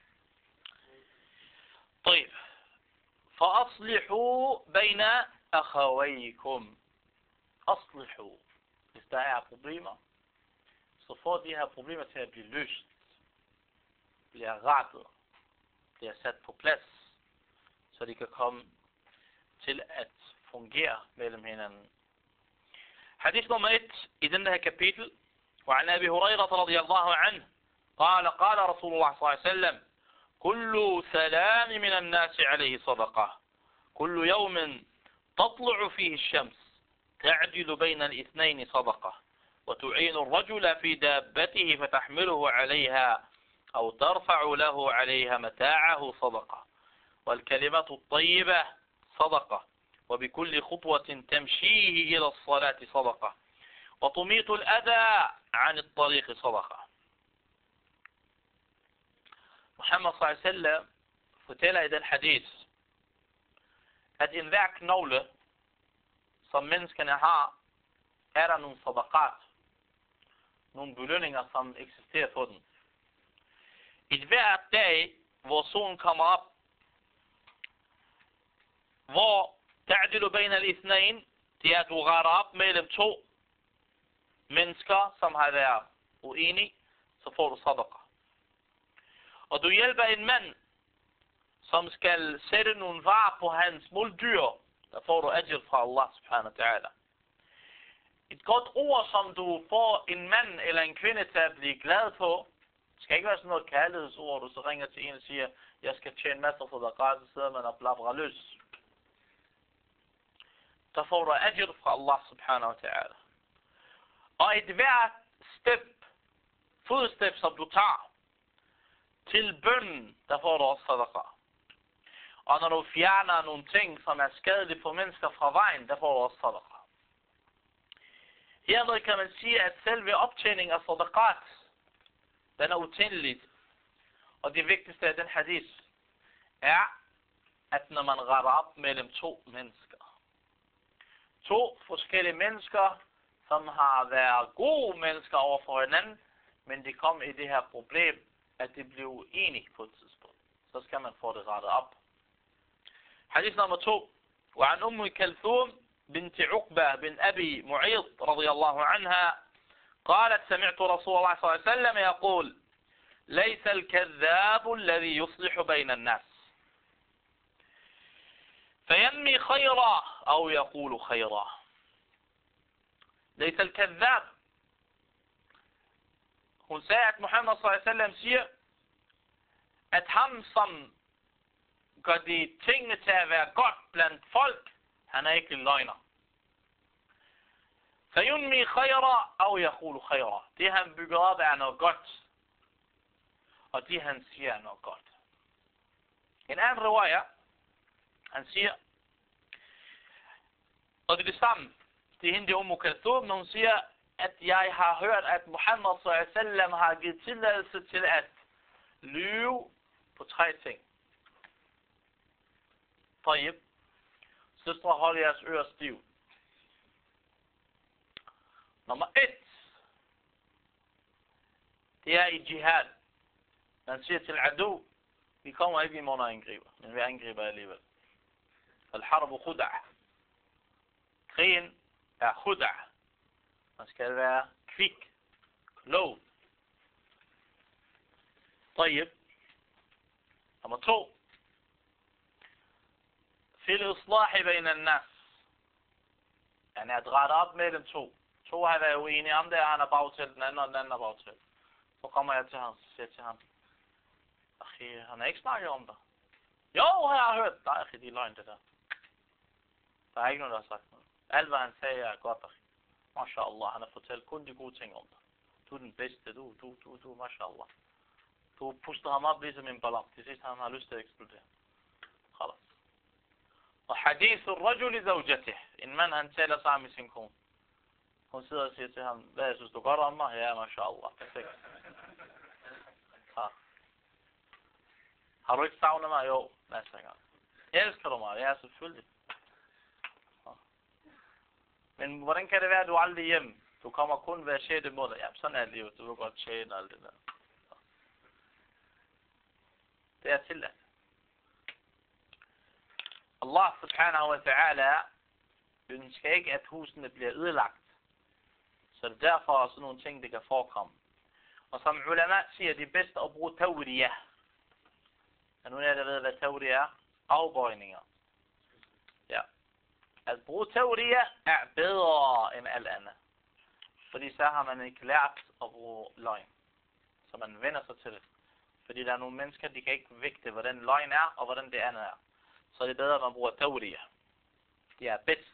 طيب. فأصلحوا بين أخويكم. أصلحوا. Hvis der er problemer, så får de her problemer til at blive løst. Bliver rettet. Bliver sat på plads. Så de kan komme til at fungere mellem hinanden. Hadith nummer 1 i den her kapitel. وعن أبي هريرة رضي الله عنه قال رسول الله صلى الله عليه وسلم كل سلام من الناس عليه صدقة كل يوم تطلع فيه الشمس تعدل بين الاثنين صدقة وتعين الرجل في دابته فتحمله عليها أو ترفع له عليها متاعه صدقة والكلمة الطيبة صدقة وبكل خطوة تمشيه إلى الصلاة صدقة وتميط الأذى عن الطريق صدقة. Muhammad s.a.v. fortæller i den hadith, at enhver knogle, som menneskene har, er der nogle sadaqat, nogle belønninger, som eksisterer på den. I hver dag, hvor solen kommer op, hvor ta'dilu bayna al-ithnayn, det er, at du retter op mellem to mennesker, som har været uenige, så får du sadaqa. Og du hjælper en mand, som skal sætte nogle varer på hans muldyr, der får du ajr fra Allah subhanahu wa ta'ala. Et godt ord, som du får en mand eller en kvinde til at blive glad på, skal ikke være sådan noget kærlighedsord, du så ringer til en og siger, jeg skal tjene masser for dig, så sidder man og blabrer løs. Der får du ajr fra Allah subhanahu wa ta'ala. Og et hvert fodstep, som du tager til bønnen, der får du også sadaqa. Og når du fjerner nogle ting, som er skadelige for mennesker fra vejen, der får du også sadaqa. Hermed kan man sige, at selve optjening af sadaqat, den er utændeligt. Og det vigtigste af den hadith er, at når man retter op mellem to mennesker. To forskellige mennesker, som har været gode mennesker over for hinanden, men de kom i det her problem, at de blev uenige på et tidspunkt. Så skal man få det rettet op. Hadith nummer 2. وعن أم كلثوم بنت عقبة بن أبي معيط رضي الله عنها قالت سمعت رسول الله صلى الله عليه وسلم يقول ليس الكذاب الذي يصلح بين الناس فينمي خيرا أو يقول خيرا. ليس الكذاب. Hun sagde, at Muhammad s.a.v. siger, at ham, som gør de tingene til at være godt blandt folk, han er ikke en løgner. فَيُنْمِي خَيْرًا أَوْ يَقُولُ خَيْرًا. Det han bygger op er noget godt, og det han siger er noget godt. En anden riwaya, han siger, og det er det samme, det er hende Umm Kalthum, når hun siger, at jeg har hørt, at Muhammad s.a.v. har givet tilladelse til at lyve på 3 ting. Tayyib. Søstre, hold jeres ører stiv. Nummer 1. Det er i jihad. Man siger til adu, vi kommer ikke i morgen og angriber, men vi angriber alligevel. Al-harbu khuda'. Krigen er khuda'. Man skal være kvik, klog. طيب. Nummer 2. في الإصلاح بين الناس. يعني at rette op mellem 2. 2 har været uenige om det, han er bagtalt, den anden og den anden er bagtalt. Så kommer jeg til ham og siger til ham, akhi, han har ikke snakket om dig. Jo, jeg har hørt. Nej, akhi, det er løgn det der. Der er ikke nogen, der har sagt noget. Alt hvad han sagde er godt, akhi. MashaAllah, han har fortalt kun de gode ting om dig. Du er den bedste, du, MashaAllah. Du puster ham op ligesom en ballon. Til sidst han har lyst til at eksplodere. Khalas. Og hadith al-rajul zawjatih. En mand han taler sammen med sin kone. Hun sidder og siger til ham, hvad synes du godt om mig? Ja, MashaAllah. Perfekt. Har du ikke savnet mig? Jo, masser af gange. Elsker du mig? Ja, selvfølgelig. Men hvordan kan det være, at du aldrig er hjemme? Du kommer kun hver 6. måned. Ja, sådan er livet. Du vil godt tjene alt det der. Det er tilladt. Allah subhanahu wa ta'ala ønsker ikke, at husene bliver ødelagt. Så det er derfor også nogle ting, det kan forekomme. Og som ulama siger, det er bedst at bruge tawriyah. Er nu der ved, hvad tawriyah er? Afbøjninger. Ja. At bruge tawriyah er bedre end alt andet. Fordi så har man ikke lært at bruge løgn. Så man vender sig til det. Fordi der er nogle mennesker, de kan ikke vægte, hvordan løgn er, og hvordan det andet er. Så det er bedre, at man bruger tawriyah. Det er bedst.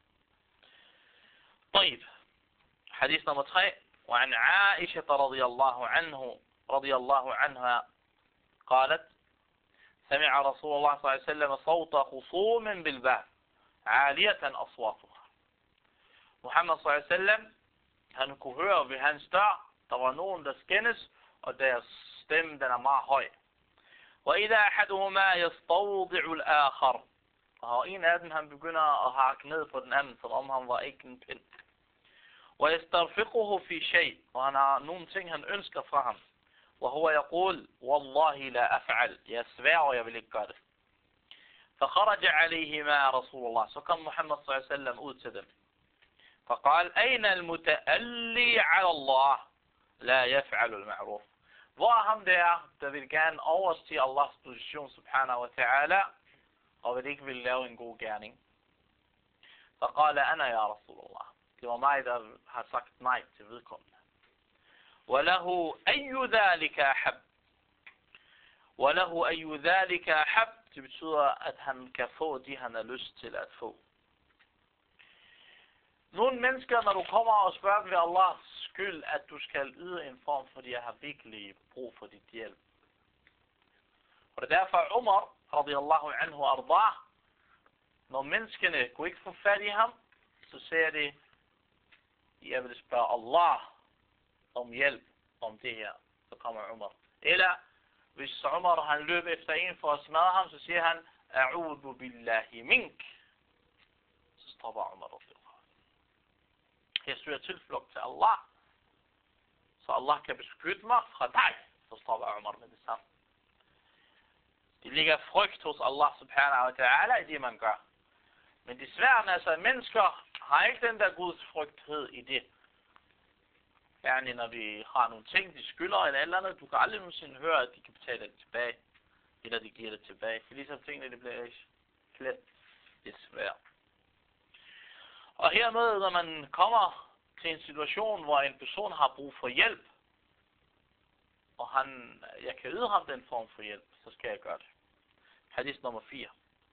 طيب. حديث نمبر 3. وعن عائشة رضي الله عنها قالت سمع رسول الله صلى الله عليه وسلم صوت خصوم بالباب عالية أصواتها. Muhammad صلى الله عليه وسلم han kunne høre ved hans dør, der var nogen, der skændes, og deres stemme, den er meget høj. وإذا أحدهما يستوضع الآخر. Og en af dem, han begynder at hakke ned på den anden, som om han var ikke en pind. ويسترفقه في شيء. Og han har nogle ting, han ønsker fra ham. وهو يقول والله لا أفعل. Jeg svær, jeg vil ikke gøre det. فخرج عليهما رسول الله. Så kom Muhammad صلى الله عليه وسلم ud til dem. فقال أين المتألي على الله لا يفعل المعروف. Hvor er ham der vil gerne overstige Allahs position subhanahu wa ta'ala, og vil ikke vil lave en god gerning. فقال أنا يا رسول الله. Det var mig, der har sagt nej til vedkommende. وله أي ذلك أحب. وله أي ذلك أحب. Det betyder, at han kan få de, han har lyst til at få. Nogle mennesker, når du kommer og spørger ved Allahs skyld, at du skal yde en form, fordi jeg har virkelig brug for dit hjælp. Og det er derfor Umar, radiyallahu anhu ardah, når menneskene kunne ikke få fat i ham, så siger de, jeg vil spørge Allah om hjælp om det her. Så kommer Umar. Eller hvis Umar han løb efter en for at smadre ham, så siger han, A'udhu billahi mink. Så stopper Umar. Jeg søger tilflugt til Allah, så Allah kan beskytte mig fra dig. Så stopper Umar med det samme. Det ligger frygt hos Allah subhanahu wa ta'ala i det man gør. Men desværre, altså mennesker har ikke den der Guds frygthed i det. Yani når vi har nogle ting, de skylder eller andet, du kan aldrig nogensinde høre, at de kan betale det tilbage. Eller de giver det tilbage. For ligesom tingene, det bliver ikke slet desværre. Og hermed, når man kommer til en situation, hvor en person har brug for hjælp, og jeg kan yde ham den form for hjælp, så skal jeg gøre det. Hadith nummer 4.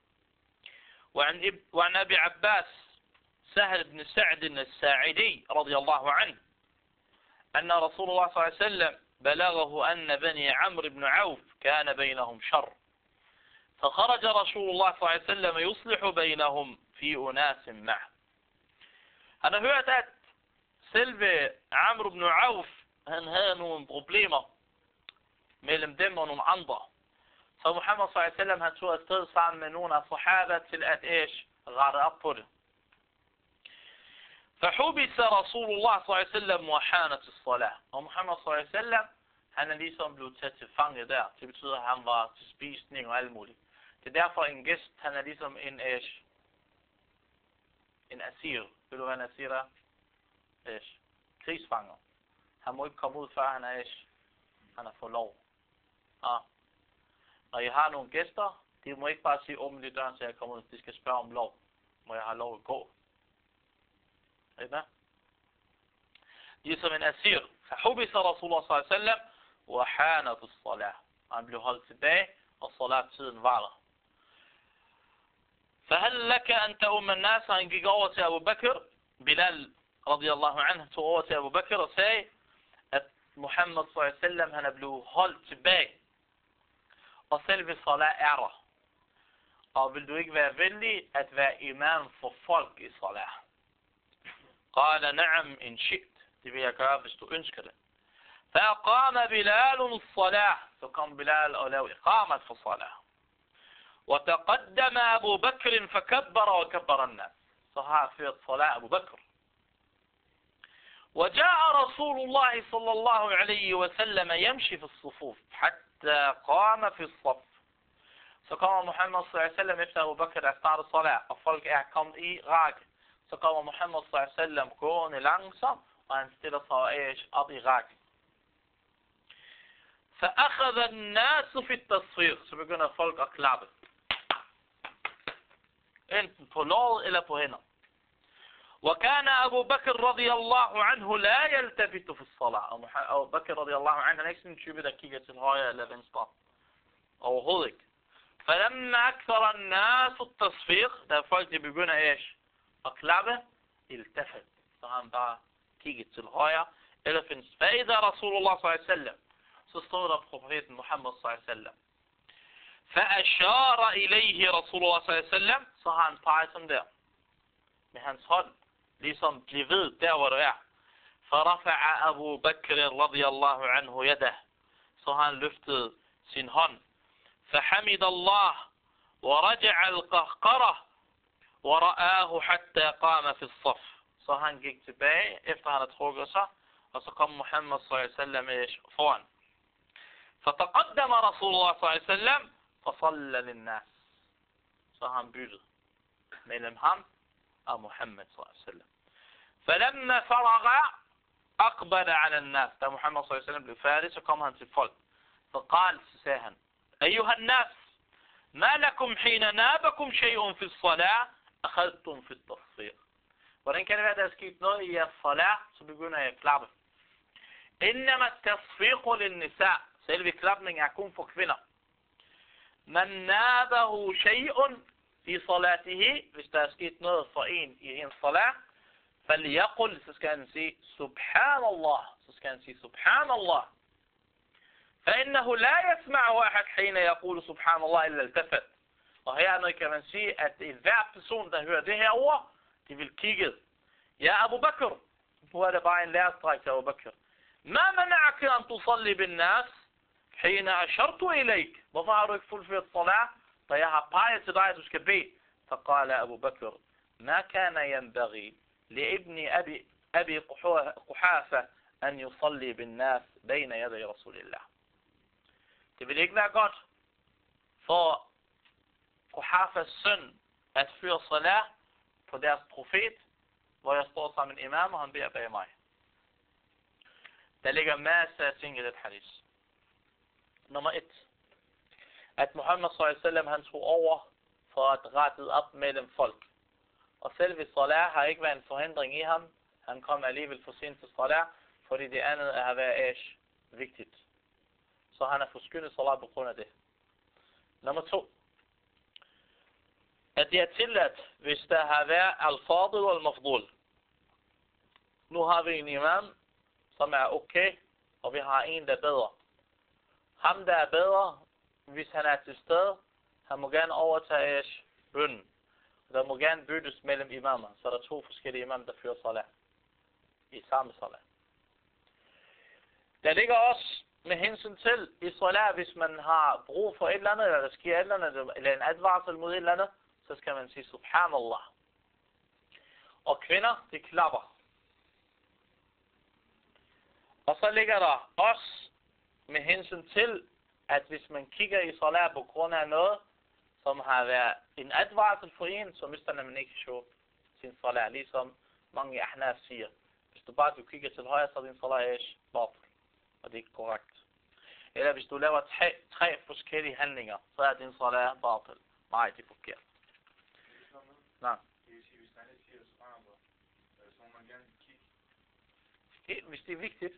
وعن أبي عباس سهل بن سعد الساعدي رضي الله عنه أن رسول الله صلى الله عليه وسلم بلغه أن بني عمرو بن عوف كان بينهم شر فخرج رسول الله صلى الله عليه وسلم يصلح بينهم في أناس معه. Han har hørt, at selve Amr ibn Auf, han havde nogle problemer mellem dem og nogle andre. Så Muhammed s.a.v. han tog afsted sammen med nogle af sahaba til at rette op på det. فحبس رسول الله صلى الله عليه وسلم وحانت الصلاة. Og Muhammed s.a.v. han er ligesom blevet taget til fange der. Det betyder, at han var til spisning og alt muligt. Det er derfor en gæst, han er ligesom en asir. Ved du hvad en asir er? Krigsfanger. Han må ikke komme ud, før han har fået lov. Ja. Når I har nogle gæster, de må ikke bare sige åbent i døren, så jeg kommer ud. De skal spørge om lov. Må jeg have lov at gå? Er det? Ligesom en asir. فحبس رسول الله صلى الله عليه وسلم وحانت الصلاة. Han blev holdt tilbage, og salat-tiden var der. فهل لك أن تؤم الناس. Han gik over til Abu Bakr. Bilal radiyallahu anhu tog over til Abu Bakr og sagde, at Muhammed s.a.v. han er blevet holdt tilbage. Og selve salat er der. Og vil du ikke være venlig at være imam for folk i salat? قال نعم إن شئت. Det vil jeg gøre, hvis du ønsker det. فأقام بلال الصلاة. Så kom Bilal og lavede إقامة for salat. وتقدم أبو بكر فكبر وكبر الناس. Så har ført salat Abu Bakr. وجاء رسول الله صلى الله عليه وسلم يمشي في الصفوف حتى قام في الصف. Så kommer Muhammed s.a.v. efter Abu Bakr at starte salat, og folk er kommet i række. Så kommer Muhammed s.a.v. gående langsomt, og han stiller sig op i rækken. فأخذ الناس في التصفيق. Så begynder folk at klappe. Enten på låret eller på hænder. وكان أبو بكر رضي الله عنه لا يلتفت في الصلاة. أبو بكر رضي الله عنه han er ikke sådan en type, der kigger til højre eller venstre. Overhovedet ikke. فلما أكثر الناس التصفيق. Da folk de begynder at klappe, التفت. Så han bare kigget til højre eller findes. فإذا رسول الله صلى الله عليه وسلم. Så stod der profeten Muhammed صلى الله عليه وسلم. فأشار إليه رسول الله صلى الله عليه وسلم. Så har han peget sådan der med hans hånd, ligesom bliv ved der hvor du er. فرفع أبو بكر رضي الله عنه يده. Så han løftede sin hånd. فحمد الله ورجع القهقرة ورآه حتى قام في الصف. Så han gik tilbage efter han havde trukket sig, og så kom Muhammed صلى الله عليه وسلم foran. فتقدم رسول الله صلى الله عليه وسلم فصلى للناس. Så han byttede mellem ham og Muhammed صلى الله عليه وسلم. فلما فرغ أقبل على الناس. Da Muhammed صلى الله عليه وسلم blev færdig, så kom han til folk. فقال, så sagde han, أيها الناس ما لكم حين نابكم شيء في الصلاة أخذتم في التصفيق. Hvordan kan det være, der er sket noget i jeres salat, så begynder jeg at klappe? إنما التصفيق للنساء. Selve klapning er kun for kvinder. من نابه شيء في صلاته. Hvis der er sket noget for en i en salat, فليقل, så skal han sige سبحان الله. Så skal han sige سبحان الله. فإنه لا يسمع أحد حين يقول سبحان الله إلا التفت. Og her kan man sige, at hver person, der hører det her ord, de vil kigge. Ja, Abu Bakr. Nu er det bare en lærestræk til Abu Bakr. ما منعك أن تصلي بالناس حين أشرت إليك. Hvorfor har du ikke fuldført salat, da jeg har peget til dig, at du skal bede? فقال أبو بكر ما كان ينبغي لابن أبي قحافة أن يصلي بالناس بين يدي رسول الله. Det vil ikke være godt for Quhafas søn at føre salat på deres profet, hvor jeg står sammen med en imam, og han beder bag mig. Der ligger masser af ting i det hadith. Nummer 1. At Muhammed s.a.v. han tog over for at rette op mellem folk. Og selve salat har ikke været en forhindring i ham. Han kom alligevel for sent til salat, fordi det andet har været vigtigt. Så han har forskyndet salat på grund af det. Nummer 2. At det er tilladt, hvis der har været al-fadil og al-mafdul. Nu har vi en imam, som er okay, og vi har en, der er bedre. Ham, der er bedre, hvis han er til stede, han må gerne overtage bønnen. Der må gerne byttes mellem imamer, så der er 2 forskellige imamer, der fører salat i samme salat. Der ligger også med hensyn til i salat, hvis man har brug for et eller andet, eller der sker et eller andet, eller en advarsel mod et eller andet, så skal man sige subhanallah. Og kvinder, de klapper. Og så ligger der også med hensyn til, at hvis man kigger i salat på grund af noget, som har været en advarsel for en, så mister man ikke sjov sin salat, ligesom mange ahnaf siger. Hvis du kigger til højre, så er din salat ish batil. Og det er ikke korrekt. Eller hvis du laver tre forskellige handlinger, så er din salat batil. Nej, det er forkert. Nej. Hvis det er vigtigt.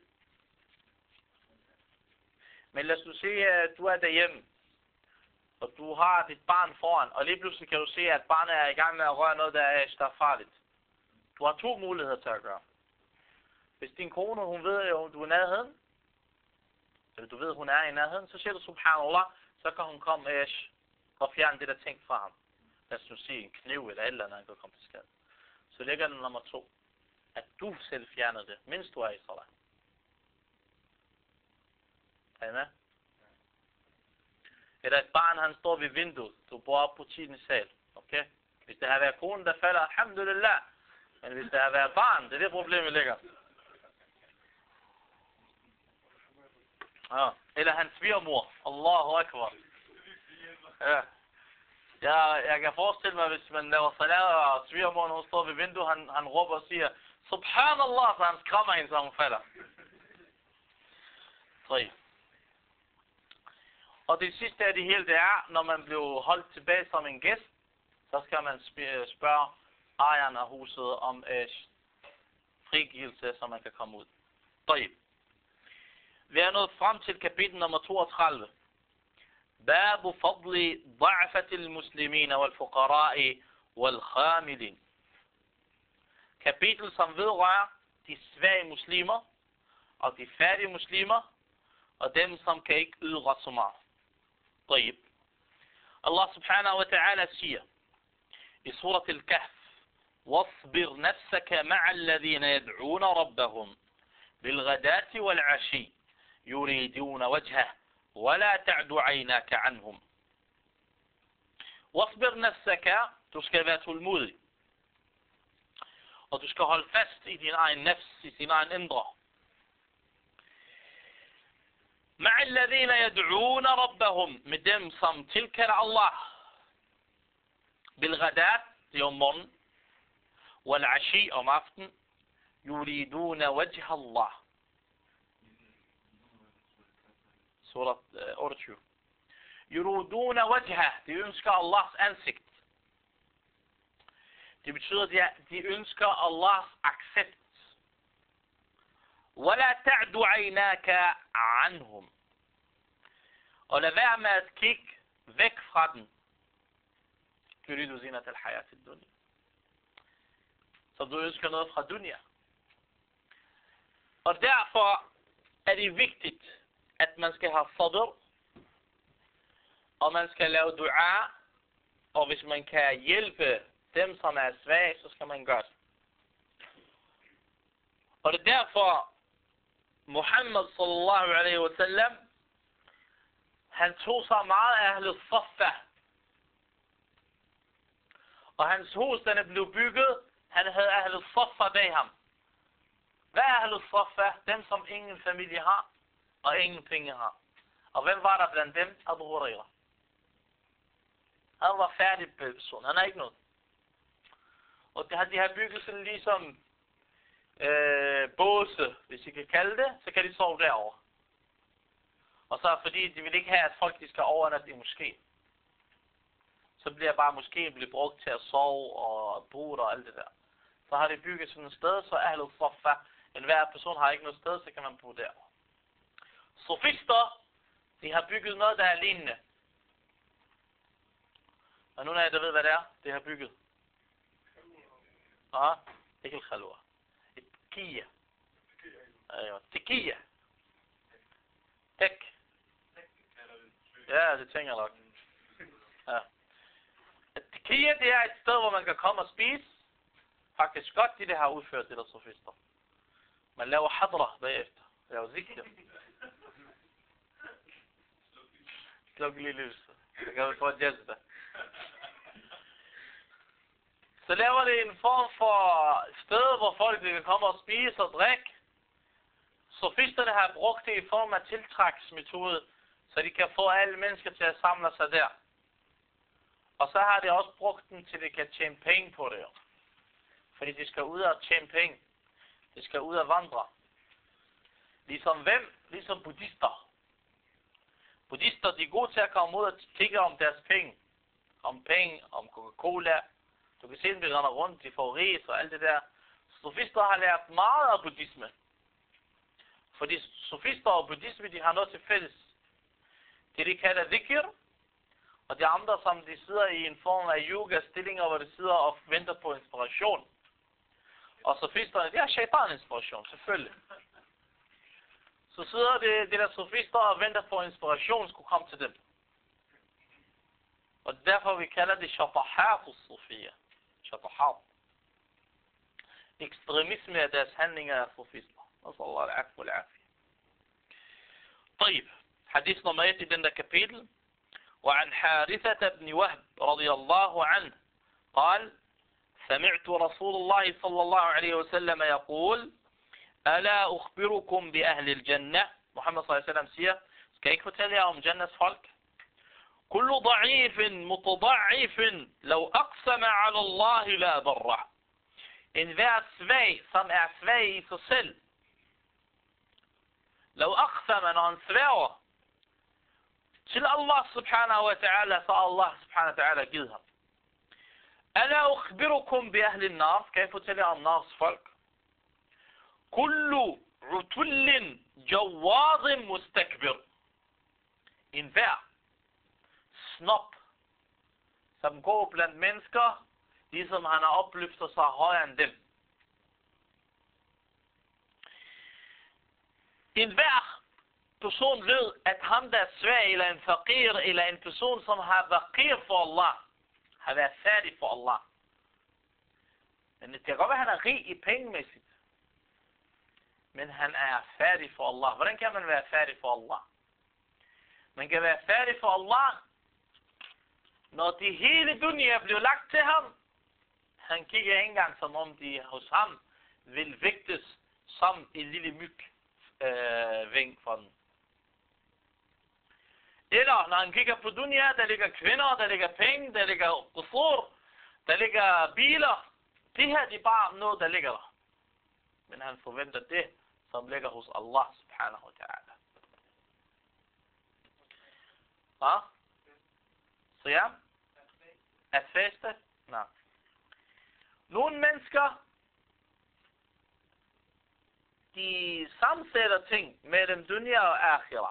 Men lad os nu sige, at du er derhjemme, og du har dit barn foran, og lige pludselig kan du se, at barnet er i gang med at røre noget, der er farligt. Du har to muligheder til at gøre. Hvis din kone, hun ved, at du er i nærheden, eller du ved, hun er i nærheden, så siger du subhanallah, så kan hun komme og fjerne det der ting fra ham. Lad os nu sige en kniv eller et eller andet, han kan komme til skade. Så ligger den nummer 2, at du selv fjerner det, mens du er i salat. Er I med? Eller et barn, han står ved vinduet, du bor op på 10. sal, okay? Hvis det har været konen, der falder, alhamdulillah. Men hvis det har været barn, det er det problemet ligger. Ja. Eller hans svigermor. Allahu akbar. Ja. Jeg kan forestille mig, hvis man laver salat, og svigermoren, hun står ved vinduet, han råber og siger, subhanallah, så han skræmmer hende, så hun falder. 3. Og det sidste af det hele, det er, når man bliver holdt tilbage som en gæst, så skal man spørge ejeren af huset om frigivelse, så man kan komme ud. 3. Vi er nået frem til kapitel nummer 32. Babu fadli da'fatil muslimin wal fuqara'i wal khamilin. Kapitel, som vedrører de svage muslimer og de fattige muslimer og dem, som kan ikke yde ret så meget. طيب. Allah subhanahu wa ta'ala siger i surat al-Kahf: واصبر نفسك مع الذين يدعون ربهم بالغداة والعشي يريدون وجهه ولا تعد عيناك عنهم. واصبر نفسك, du skal være tålmodig, og du skal holde fast i din egen nafs, i din egen indre. مع الذين يدعون ربهم, med dem som tilkalder Allah, بالغداة, det er om morgen, والعشي, om aften, يريدون وجه الله, surat 28. يريدون وجهه, de ønsker Allahs ansigt. Det betyder, at de ønsker Allahs accept. ولا تعد عيناك عنهم, og lad være med at kigge væk fra den. تريد زينة الحياة الدنيا, så du ønsker noget fra dunya. Og derfor er det vigtigt, at man skal have sabr, og man skal lave dua, og hvis man kan hjælpe dem, som er svage, så skal man gøre det. Og det er derfor, Muhammad sallallahu alaihi wa sallam, han tog sig meget af Ahl al-Saffa. Og hans hus, den er blevet bygget, han havde Ahl al-Saffa bag ham. Hvad er Ahl al-Saffa? Dem, som ingen familie har, og ingen penge har. Og hvem var der blandt dem? Abu Huraira. Han var færdig person, han har ikke noget. Og de har bygget sådan ligesom båse, hvis I kan kalde det, så kan de sove derovre. Og så fordi de vil ikke have, at folk de skal overnatte i moskeen. Så bliver bare moskeen blive brugt til at sove og bruge og alt det der. Så har de bygget sådan et sted, så Ahl al-Saffa, enhver person har ikke noget sted, så kan man bo derovre. Sofister, de har bygget noget, der er lignende. Og nogle af jer, der ved, hvad det er, det har bygget. Ikke al-Khalwa. Tekiya. Tekiya. Tek. Ja, det tænker jeg nok. Ja. Tekiya, det er et sted, hvor man kan komme og spise. Faktisk godt, de har udført det der sofister. Man laver hadra bagefter. Laver zikr. sluk lige lyset. Så kan vi få et jazba. Så laver det en form for sted, hvor folk kan komme og spise og drikke. Sofisterne har brugt det i form af tiltræksmetode, så de kan få alle mennesker til at samle sig der. Og så har de også brugt den til, at de kan tjene penge på det. Fordi de skal ud og tjene penge. De skal ud og vandre. Ligesom hvem? Ligesom buddhister. Buddhister, de er gode til at komme ud og kigge om deres penge. Om penge, om Coca-Cola. Du kan se dem, de render rundt, de får ris og alt det der. Sofister har lært meget af buddhisme. Fordi sofister og buddhisme, de har noget til fælles. Det de kalder dhikr, og de andre, som de sidder i en form af yoga-stillinger, hvor de sidder og venter på inspiration. Og sofisterne, de har shaitan-inspiration, selvfølgelig. Så sidder de der sofister og venter på, at inspiration skulle komme til dem. Og derfor vi kalder det shatahat al-sofia. Shatahat. Ekstremisme af deres handlinger af sofister. نسأل الله العفو والعافية. طيب حديث نمبر 1 من الكابيتل. وعن حارثة بن وهب رضي الله عنه قال سمعت رسول الله صلى الله عليه وسلم يقول ألا أخبركم بأهل الجنة. محمد صلى الله عليه وسلم siger, skal jeg ikke fortælle jer om Jannahs folk? كل ضعيف متضعف لو أقسم على الله لا بره. En hver svag, som er svag i sig selv. لو أقسم, når han sværger til Allah subhanahu wa ta'ala, så Allah subhanahu wa ta'ala givet ham. ألا أخبركم بأهل النار. Skal jeg fortælle jer om Nars folk? كل عتل جواظ مستكبر. En hver snop, som går blandt mennesker, ligesom han har opløftet sig højere end dem. En hver person ved, at ham der er svag, eller en faqir, eller en person, som har faqir for Allah, har været fattig for Allah. Men det kan godt være, at han er rig i pengemæssigt. Men han er fattig for Allah. Hvordan kan man være fattig for Allah? Man kan være fattig for Allah, når de hele dunya bliver lagt til ham. Han kigger ikke engang, som om de hos ham vil vægtes som en lille myg ving for den. Eller når han kigger på dunya, der ligger kvinder, der ligger penge, der ligger qusur, der ligger biler. Det her de er bare noget, der ligger der. Men han forventer det, som ligger hos Allah subhanahu wa ta'ala. Ja? Så ja? At faste? Nej. Nogle mennesker, de sammensætter ting mellem dunya og akhirah.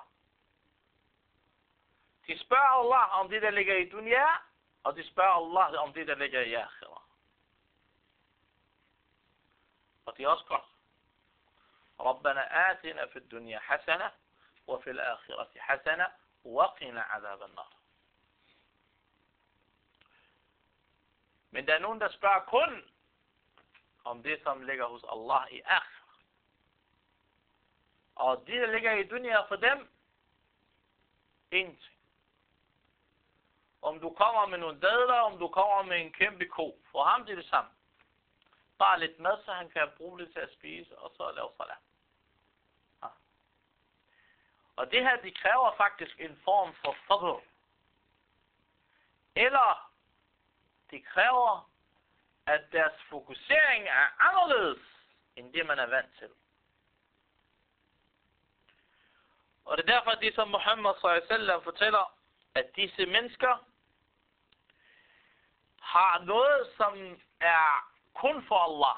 De spørger Allah om det, der ligger i dunya, og de spørger Allah om det, der ligger i akhirah. Og det er også godt. ربنا آتنا في الدنيا حسنة وفي الآخرة حسنة وقنا عذاب النار. Men der er nogen, der spørger kun om det, som ligger hos Allah i akhirah. Og det, der ligger i dunya for dem, ingenting. Om du kommer med nogle dadler, om du kommer med en kæmpe ko, for ham det er det samme. Bare lidt mad, så han kan bruge det til at spise, og så lave salat. Ja. Og det her, det kræver faktisk en form for sabr. Eller det kræver, at deres fokusering er anderledes, end det man er vant til. Og det er derfor, det som Muhammad sallallahu alaihi wasallam fortæller, at disse mennesker har noget, som er kun for Allah.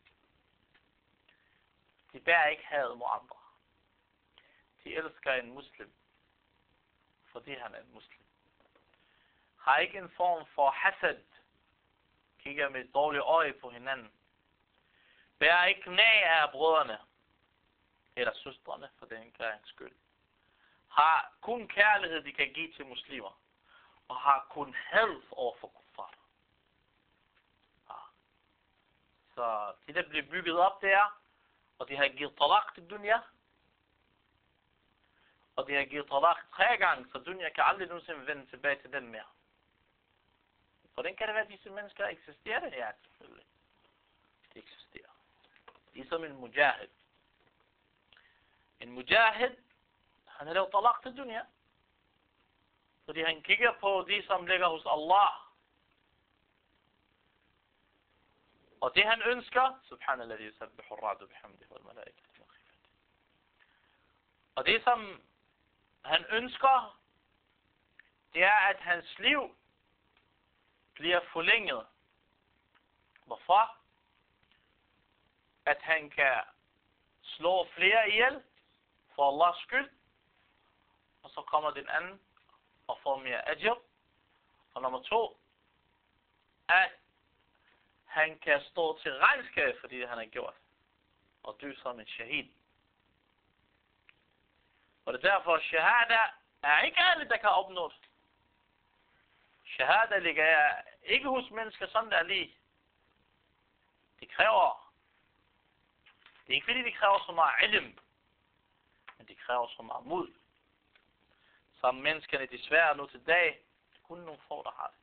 De bærer ikke had mod andre. De elsker en muslim, fordi han er en muslim. Har ikke en form for hasad. Kigger med et dårligt øje på hinanden. Bærer ikke knæ af brødrene. Eller søstrene, for den gærens skyld. Har kun kærlighed, de kan give til muslimer. Og har kun had over for kuffar. Ja. Så det der bliver bygget op der, og de har givet talaq til dunya. Og de har givet talaq 3 gange, så dunya kan aldrig nogensinde vende tilbage til den mere. Hvordan kan det være, at disse mennesker eksisterer? Ja, selvfølgelig. De eksisterer. Ligesom en mujahid. En mujahid, han har lavet talaq til dunya. Fordi han kigger på de, som ligger hos Allah. Og det han ønsker, subhanallah, yusabbihu ar-ra'du bihamdihi wal malaikatu min khifatihi. Og det som han ønsker, det er, at hans liv bliver forlænget. Hvorfor? At han kan slå flere ihjel for Allahs skyld, og så kommer den anden og får mere ajr. Og nummer 2, at han kan stå til regnskab for det, han har gjort, og dø som en shahid. Og det er derfor, shahada er ikke alle, der kan opnå det. Shahada ligger ikke hos mennesker, sådan der lige. Det er ikke fordi, det kræver så meget ilm, men det kræver så meget mod. Som menneskerne desværre nu til dag, kun nogle få, der har det.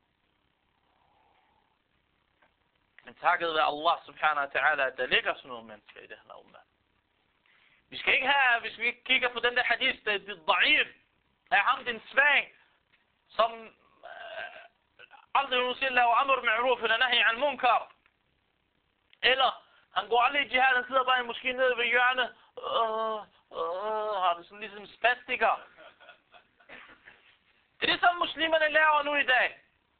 Men takket være Allah subhanahu wa ta'ala, at der ligger sådan nogle mennesker i det her umma. Vi skal ikke have, hvis vi kigger på den der hadith, det er da'if, er ham den svag, som aldrig nogensinde laver amr ma'ruf eller nahi an munkar. Eller han går aldrig i jihad, han sidder bare måske nede ved hjørnet, har det sådan ligesom spastiker. Det er det, som muslimerne laver nu i dag.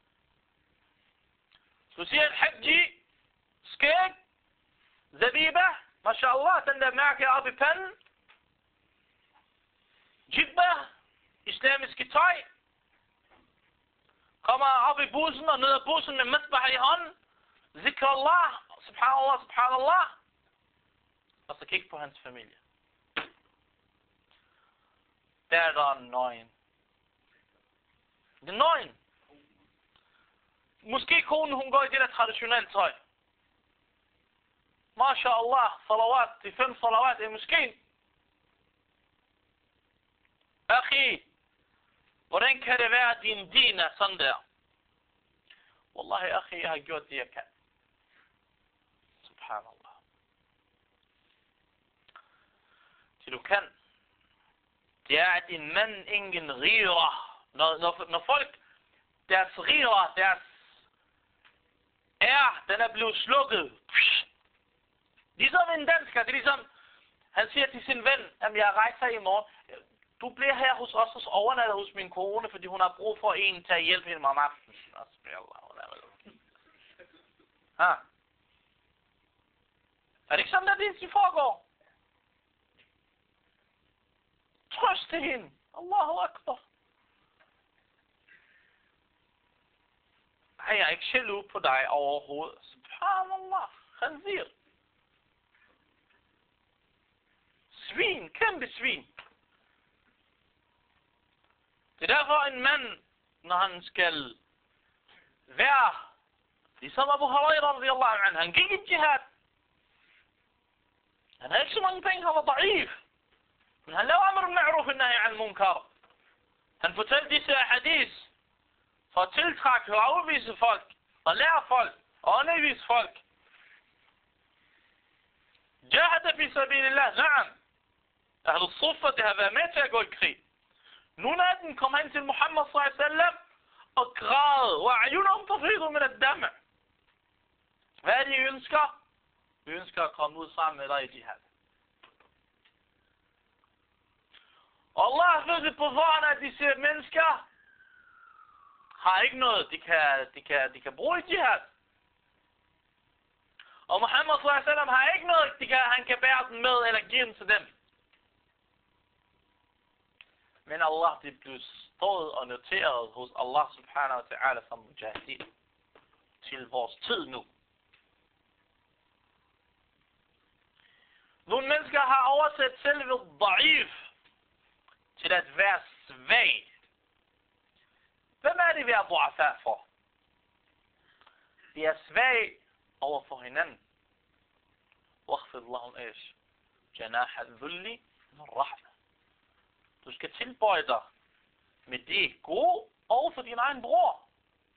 Du siger, at hajji, skæg, zabiba, mashallah, den der mærke op i panden, jibba, islamiske tøj, kommer op i bussen og ned af bussen med matbah i hånden, zikr Allah, subhanallah, subhanallah, og så kig på hans familie. Der er nøgen. Det er nøgen. Måske konen, hun går i det der traditionelle tøj. MashaAllah, salawat, de 5 salawat i moskeen. Akhi, hvordan kan det være, at din din er sådan der? Wallahi, akhi, jeg har gjort det, jeg kan. Subhanallah. Det du kan, det er, at en mand ingen riger. Når folk, deres riger, deres den er blevet slukket. Ligesom en dansker, det er ligesom, han siger til sin ven, at jeg rejser i morgen. Du bliver her hos os, og overnatter hos min kone, fordi hun har brug for en til at hjælpe hende om aftenen. Er det ikke sådan, at det foregår? Trøste hende. Allahu Akbar. Nej, jeg er ikke jaloux på dig overhovedet. Subhanallah. Khanzir. Svin. Kæmpe svin. Det er derfor en mand, når han skal være, ligesom Abu Hurairah radiyallahu anhu, han gik i jihad. Han havde ikke så mange penge, han var da'if. Men han lavede amr ma'ruf og nahi an munkar. Han fortalte disse hadith for at tiltrække og afvise folk, og lære folk, og undervise folk. Jahada fi sabilillah, na'am. Ahlul Suffa, det har været med til at gå i krig. Nogle af dem kom hen til Muhammad sallallahu alaihi wasallam og græd, og ayunahum tafidu min ad-dam'. Hvad er det, I ønsker? Vi ønsker at komme ud sammen med dig i jihad. Allah ved det på forhånd, at disse mennesker har ikke noget, de kan bruge i jihad. Og Muhammad sallallahu alaihi wasallam har ikke noget, han kan bære den med eller give den til dem. Men Allah, det blev stået og noteret hos Allah subhanahu wa ta'ala som mujahidin til vores tid nu. Nogle mennesker har oversat selve da'if til at være svag. Hvem er det, vi er du'afa for? Vi er svag over for hinanden. واخفض لهم ايش جناح الذل من الرحمة. Du skal tilbøje dig med det gode over for din egen bror.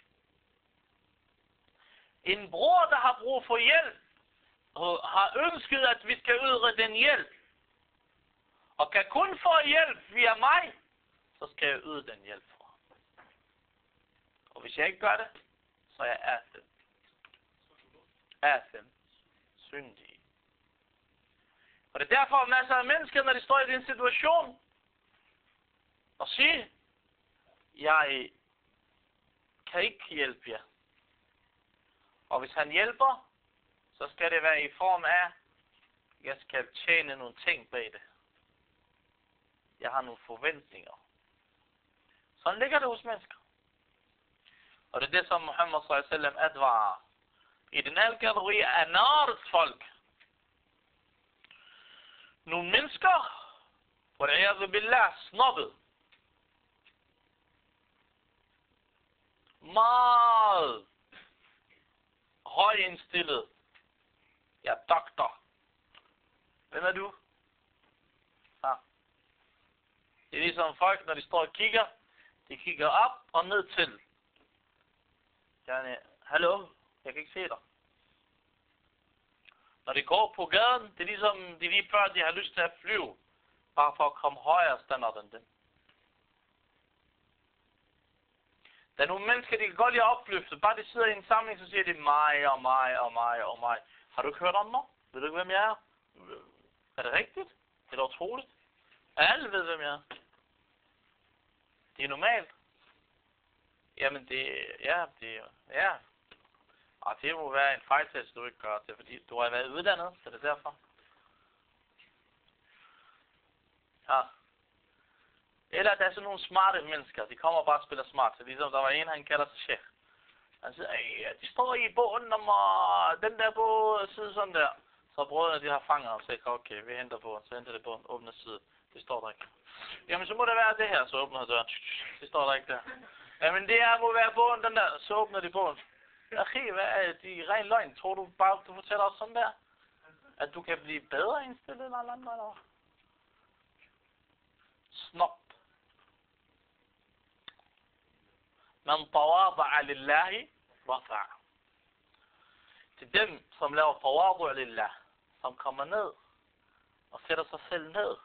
En bror, der har brug for hjælp, og har ønsket, at vi skal yde den hjælp, og kan kun få hjælp via mig, så skal jeg yde den hjælp for ham. Og hvis jeg ikke gør det, så er jeg atham. Syndig. Og det er derfor, at masser af mennesker, når de står i den situation, og siger, jeg kan ikke hjælpe jer. Og hvis han hjælper, så skal det være i form af, jeg skal tjene nogle ting bag det. Jeg har nogle forventninger. Sådan ligger det hos mennesker. Og det er det, som Muhammad s.a.v. advarer. I den her kategori af nardets folk. Nogle mennesker, hvor det er billah, snobbet. Meget højindstillet. Jeg er doktor. Hvem er du? Ja. Det er ligesom folk, når de står og kigger. De kigger op og ned til. Hallo? Jeg kan ikke se dig. Når de går på gaden, det er ligesom de lige før, de har lyst til at flyve. Bare for at komme højere standard end dem. Der er nogle mennesker, de kan godt lide at opløfte. Bare de sidder i en samling, så siger de mig og mig og mig og mig. Har du ikke hørt om mig? Ved du ikke, hvem jeg er? Er det rigtigt? Det er da utroligt. Alle ved, hvem jeg er. Det er normalt. Jamen ja. Og det må være en fejltagelse, du ikke gør det, fordi du har været uddannet, så det er derfor. Ja. Eller der er sådan nogle smarte mennesker, de kommer bare og spiller smart. Så ligesom der var en, han kalder sig Sheikh. Han siger, de står i båden, den der båd sidder sådan der. Så brødrene, de har fanget og siger, okay, vi henter båden, så henter det båden, åbner side. Det står der ikke. Jamen så må det være det her, så åbner døren. Det står der ikke der. Jamen det her må være båden, den der, så åbner de båden. Okay, hvad er det? De ren løgn. Tror du bare, du fortæller os sådan der? At du kan blive bedre indstillet end alle andre, eller? Snop. Man tawada'a lillahi rafa'a. Til dem, som laver tawada'a lillah, som kommer ned og sætter sig selv ned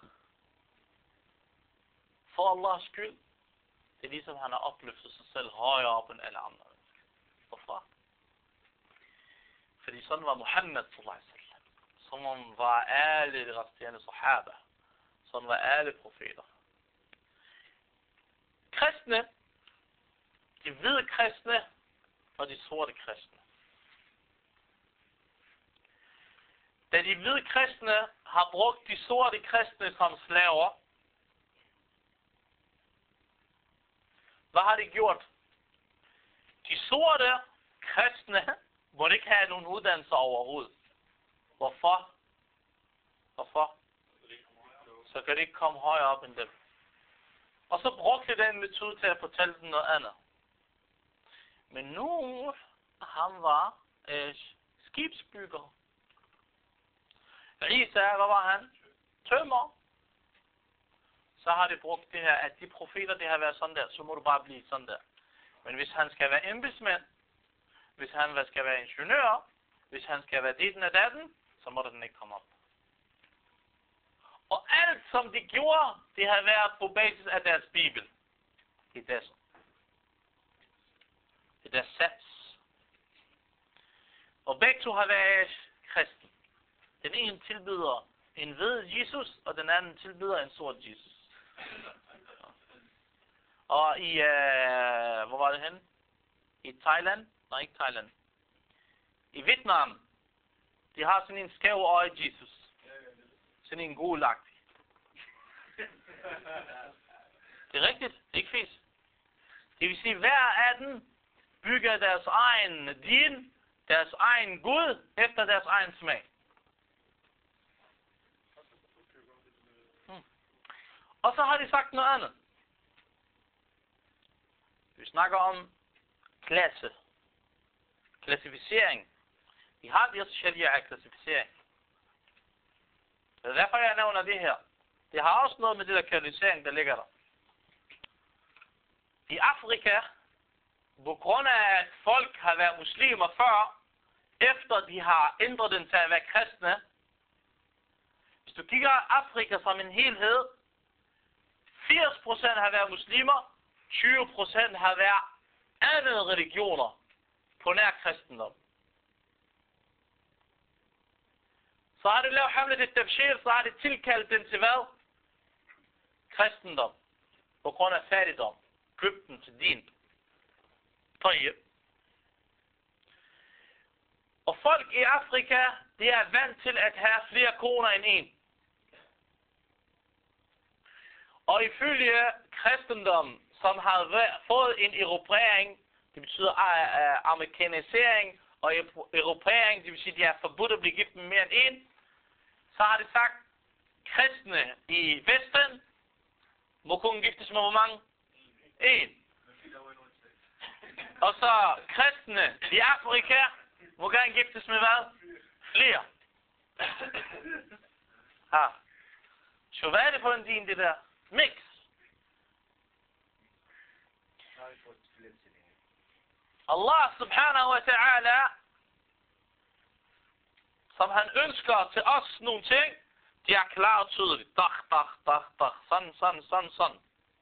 for Allahs skyld, det er ligesom han har opløftet sig selv højere op end alle andre. Hvorfor? Fordi sådan var Muhammad sallallahu alaihi wasallam. Sådan var alle de resterende sahaba. Sådan var alle profeter. Kristne, de hvide kristne og de sorte kristne. Da de hvide kristne har brugt de sorte kristne som slaver, hvad har de gjort? De sorte kristne må ikke have nogen uddannelse overhovedet. Hvorfor? Så kan de ikke komme højere op end dem. Og så brugte de den metode til at fortælle dem noget andet. Men nu, han var skibsbygger. Isa, hvad var han? Tømmer. Så har de brugt det her, at de profeter, det har været sådan der, så må du bare blive sådan der. Men hvis han skal være embedsmand, hvis han skal være ingeniør, hvis han skal være ditten og datten, så må den ikke komme op. Og alt som de gjorde, det har været på basis af deres bibel. Det er deres sats. Og begge to har været kristen. Den ene tilbyder en hvid Jesus, og den anden tilbyder en sort Jesus. Og i, hvor var det henne? I Thailand? Nej, ikke Thailand. I Vietnam. De har sådan en skæv øje Jesus. Sådan en god lagt. Det er rigtigt. Det er ikke fisk. Det vil sige, hver af dem bygger deres egen din, deres egen Gud, efter deres egen smag. Og så har de sagt noget andet. Vi snakker om klassificering. Vi har de også sharia klassificering. Det er derfor, jeg nævner det her. Det har også noget med det der kolonisering, der ligger der. I Afrika, på grund af at folk har været muslimer før, efter de har ændret den til at være kristne. Hvis du kigger Afrika som en helhed, 80% har været muslimer, 20% har været andre religioner på nær kristendom. Så har det lavet Hamlet et tabshir, så har det tilkaldt den til hvad? Kristendom. På grund af fattigdom. Købt den til din. Og folk i Afrika, de er vant til at have flere koner end en. Og ifølge kristendom, som har fået en europæring, det betyder amerikanisering, og europæring, det vil sige, at de er forbudt at blive gift med mere end en, så har det sagt, kristne i Vesten må kun giftes med hvor mange? En. Og så kristne i Afrika må gerne giftes med hvad? Flere. Så hvad er det for en din, det der? Mix. Allah subhanahu wa ta'ala, som han ønsker til os nogle ting, de er klart og tydeligt. Sådan.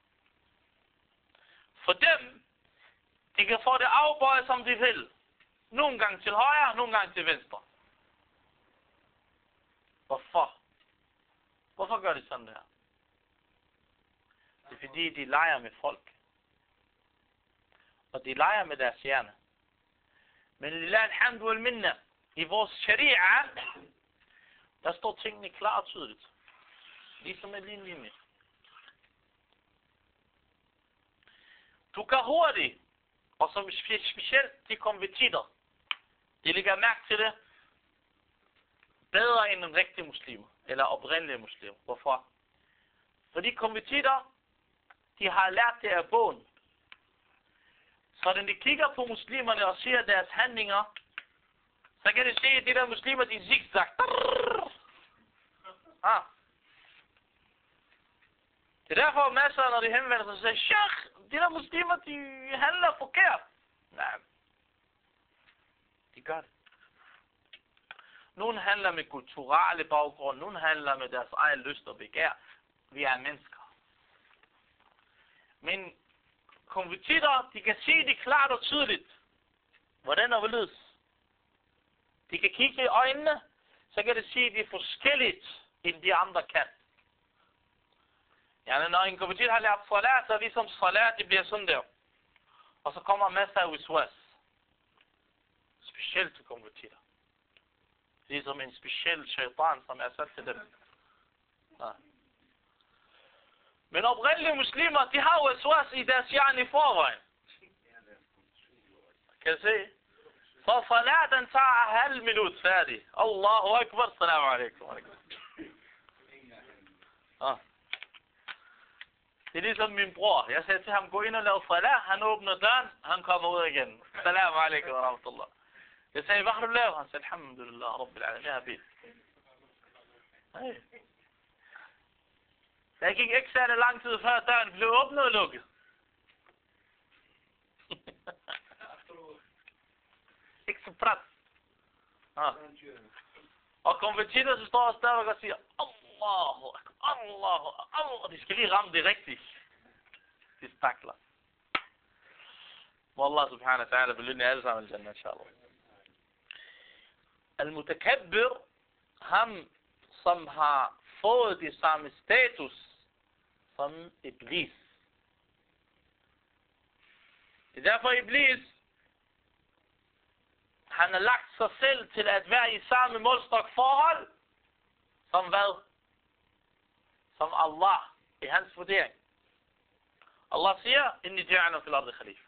For dem, de kan få det afbøjet, som de vil. Nogle gange til højre, nogle gange til venstre. Hvorfor? Hvorfor gør de sådan der? Det er fordi, de leger med folk. Og de leger med deres hjerne. Men lillah alhamdu wal minna, i vores sharia, der står tingene klart og tydeligt. Ligesom en linje. Du kan hurtigt, og som specielt de konvertitter, de lægger mærke til det, bedre end en rigtig muslim, eller oprindelige muslim. Hvorfor? Fordi konvertitter, de har lært det af bogen. Så når de kigger på muslimerne og ser deres handlinger, så kan de se, at de der muslimer, de zigzag. Det er derfor masser, når de henvender sig og siger, Sheikh, de der muslimer, de handler forkert. Nej. De gør det. Nogle handler med kulturelle baggrund, nogle handler med deres egen lyst og begær. Vi er mennesker. Men konvertitter, de kan se det klart og tydeligt. Hvordan er det? De kan kigge i øjnene, så kan de se, at det er forskelligt, end de andre kan. Ja, når en konvertit har lært salat, så er ligesom salat, det bliver sådan der. Og så kommer masser af uswas. Specielt til konvertitter. Ligesom en speciel shaitan, som er sat til dem. Ja. Men oprindelige muslimer, de har uswas i deres hjerne i forvejen. Kan I se? Så salaten tager halv minut færdig. Allahu akbar, salamu alaikum. Det er ligesom min bror. Jeg sagde til ham, gå ind og lav salat. Han åbner døren, han kommer ud igen. Salamu alaikum wa rahmatullah. Jeg sagde, hvad har du lavet? Han sagde, alhamdulillah, rabbil alamin, jeg har bil. Der gik ikke særlig lang tid før døren blev åbnet og lukket. Ikke så prat. Og konvertitter, så står og stadigvæk og siger, Allahu akbar, Allahu akbar. Og de skal lige ramme det rigtigt. De stakler. Wallah subhanahu wa ta'ala belønne alle sammen i jannah, inshallah. Al-Mutakabbir, ham som har fået det samme status som Iblis. Det er derfor Iblis, han har lagt sig selv til at være i samme målstok forhold som hvad? Som Allah i hans vurdering. Allah siger, inni ja'ala fil ardi khalifa.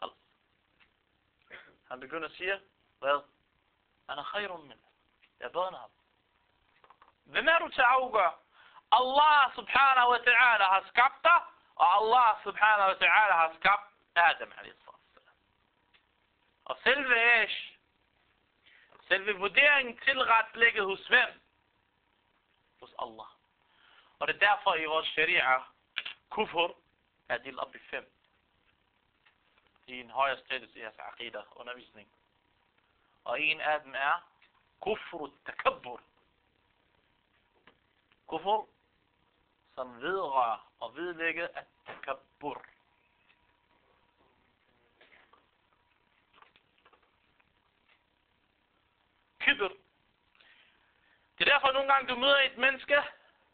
Han begynder at sige, hvad? Han er khayrun min. Jeg bedre ham. Hvem er du til at afgøre? Allah subhanahu wa ta'ala har skabt dig, og Allah subhanahu wa ta'ala har skabt Adam a.s. Og selve vurderingen tilretlægget hos hvem? Hos Allah. Og det er derfor i vores sharia, kufur er delt op i 5. I en højere status i jeres aqidah undervisning. Og en af dem er kufru takabbur. Kufur, som vedrører og vedlægge at takabbur. Kibr. Det er derfor nogle gange du møder et menneske,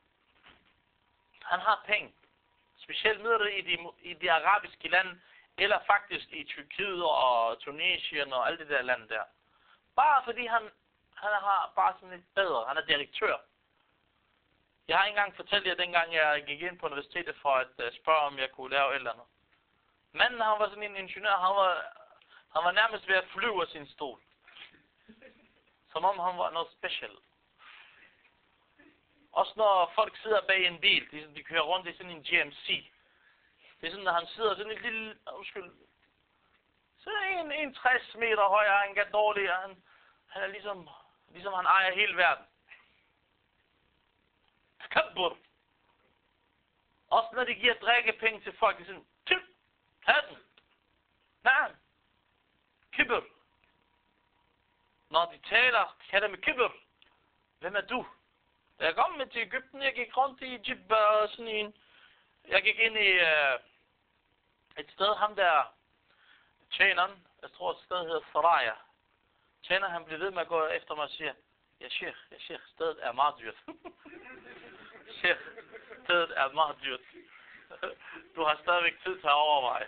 han har penge. Specielt møder det i de arabiske lande, eller faktisk i Tyrkiet og Tunesien og alle de der lande der. Bare fordi han har bare sådan lidt bedre. Han er direktør. Jeg har engang fortalt jer, dengang jeg gik ind på universitetet for at spørge, om jeg kunne lave et eller andet. Manden, han var sådan en ingeniør, han var nærmest ved at flyve af sin stol. Som om han var noget special. Også når folk sidder bag en bil, de kører rundt i sådan en GMC. Det er sådan, når han sidder sådan et lille, så en 60 meter højere, han kan dårlig, og han er ligesom han ejer hele verden. Takabbur. Også når de giver drikkepenge til folk, de er sådan, typ, have den. Nej. Kibr. Når de taler, kan det med kibr. Hvem er du? Da jeg kom med til Egypten, jeg gik rundt i Jibba og sådan en. Jeg gik ind i et sted, ham der tjeneren, jeg tror et sted hedder Saraya. Tjeneren, han blev ved med at gå efter mig og siger, ja sheikh, stedet er meget dyrt. Sheikh, stedet er meget dyrt. Du har stadigvæk tid til at overveje.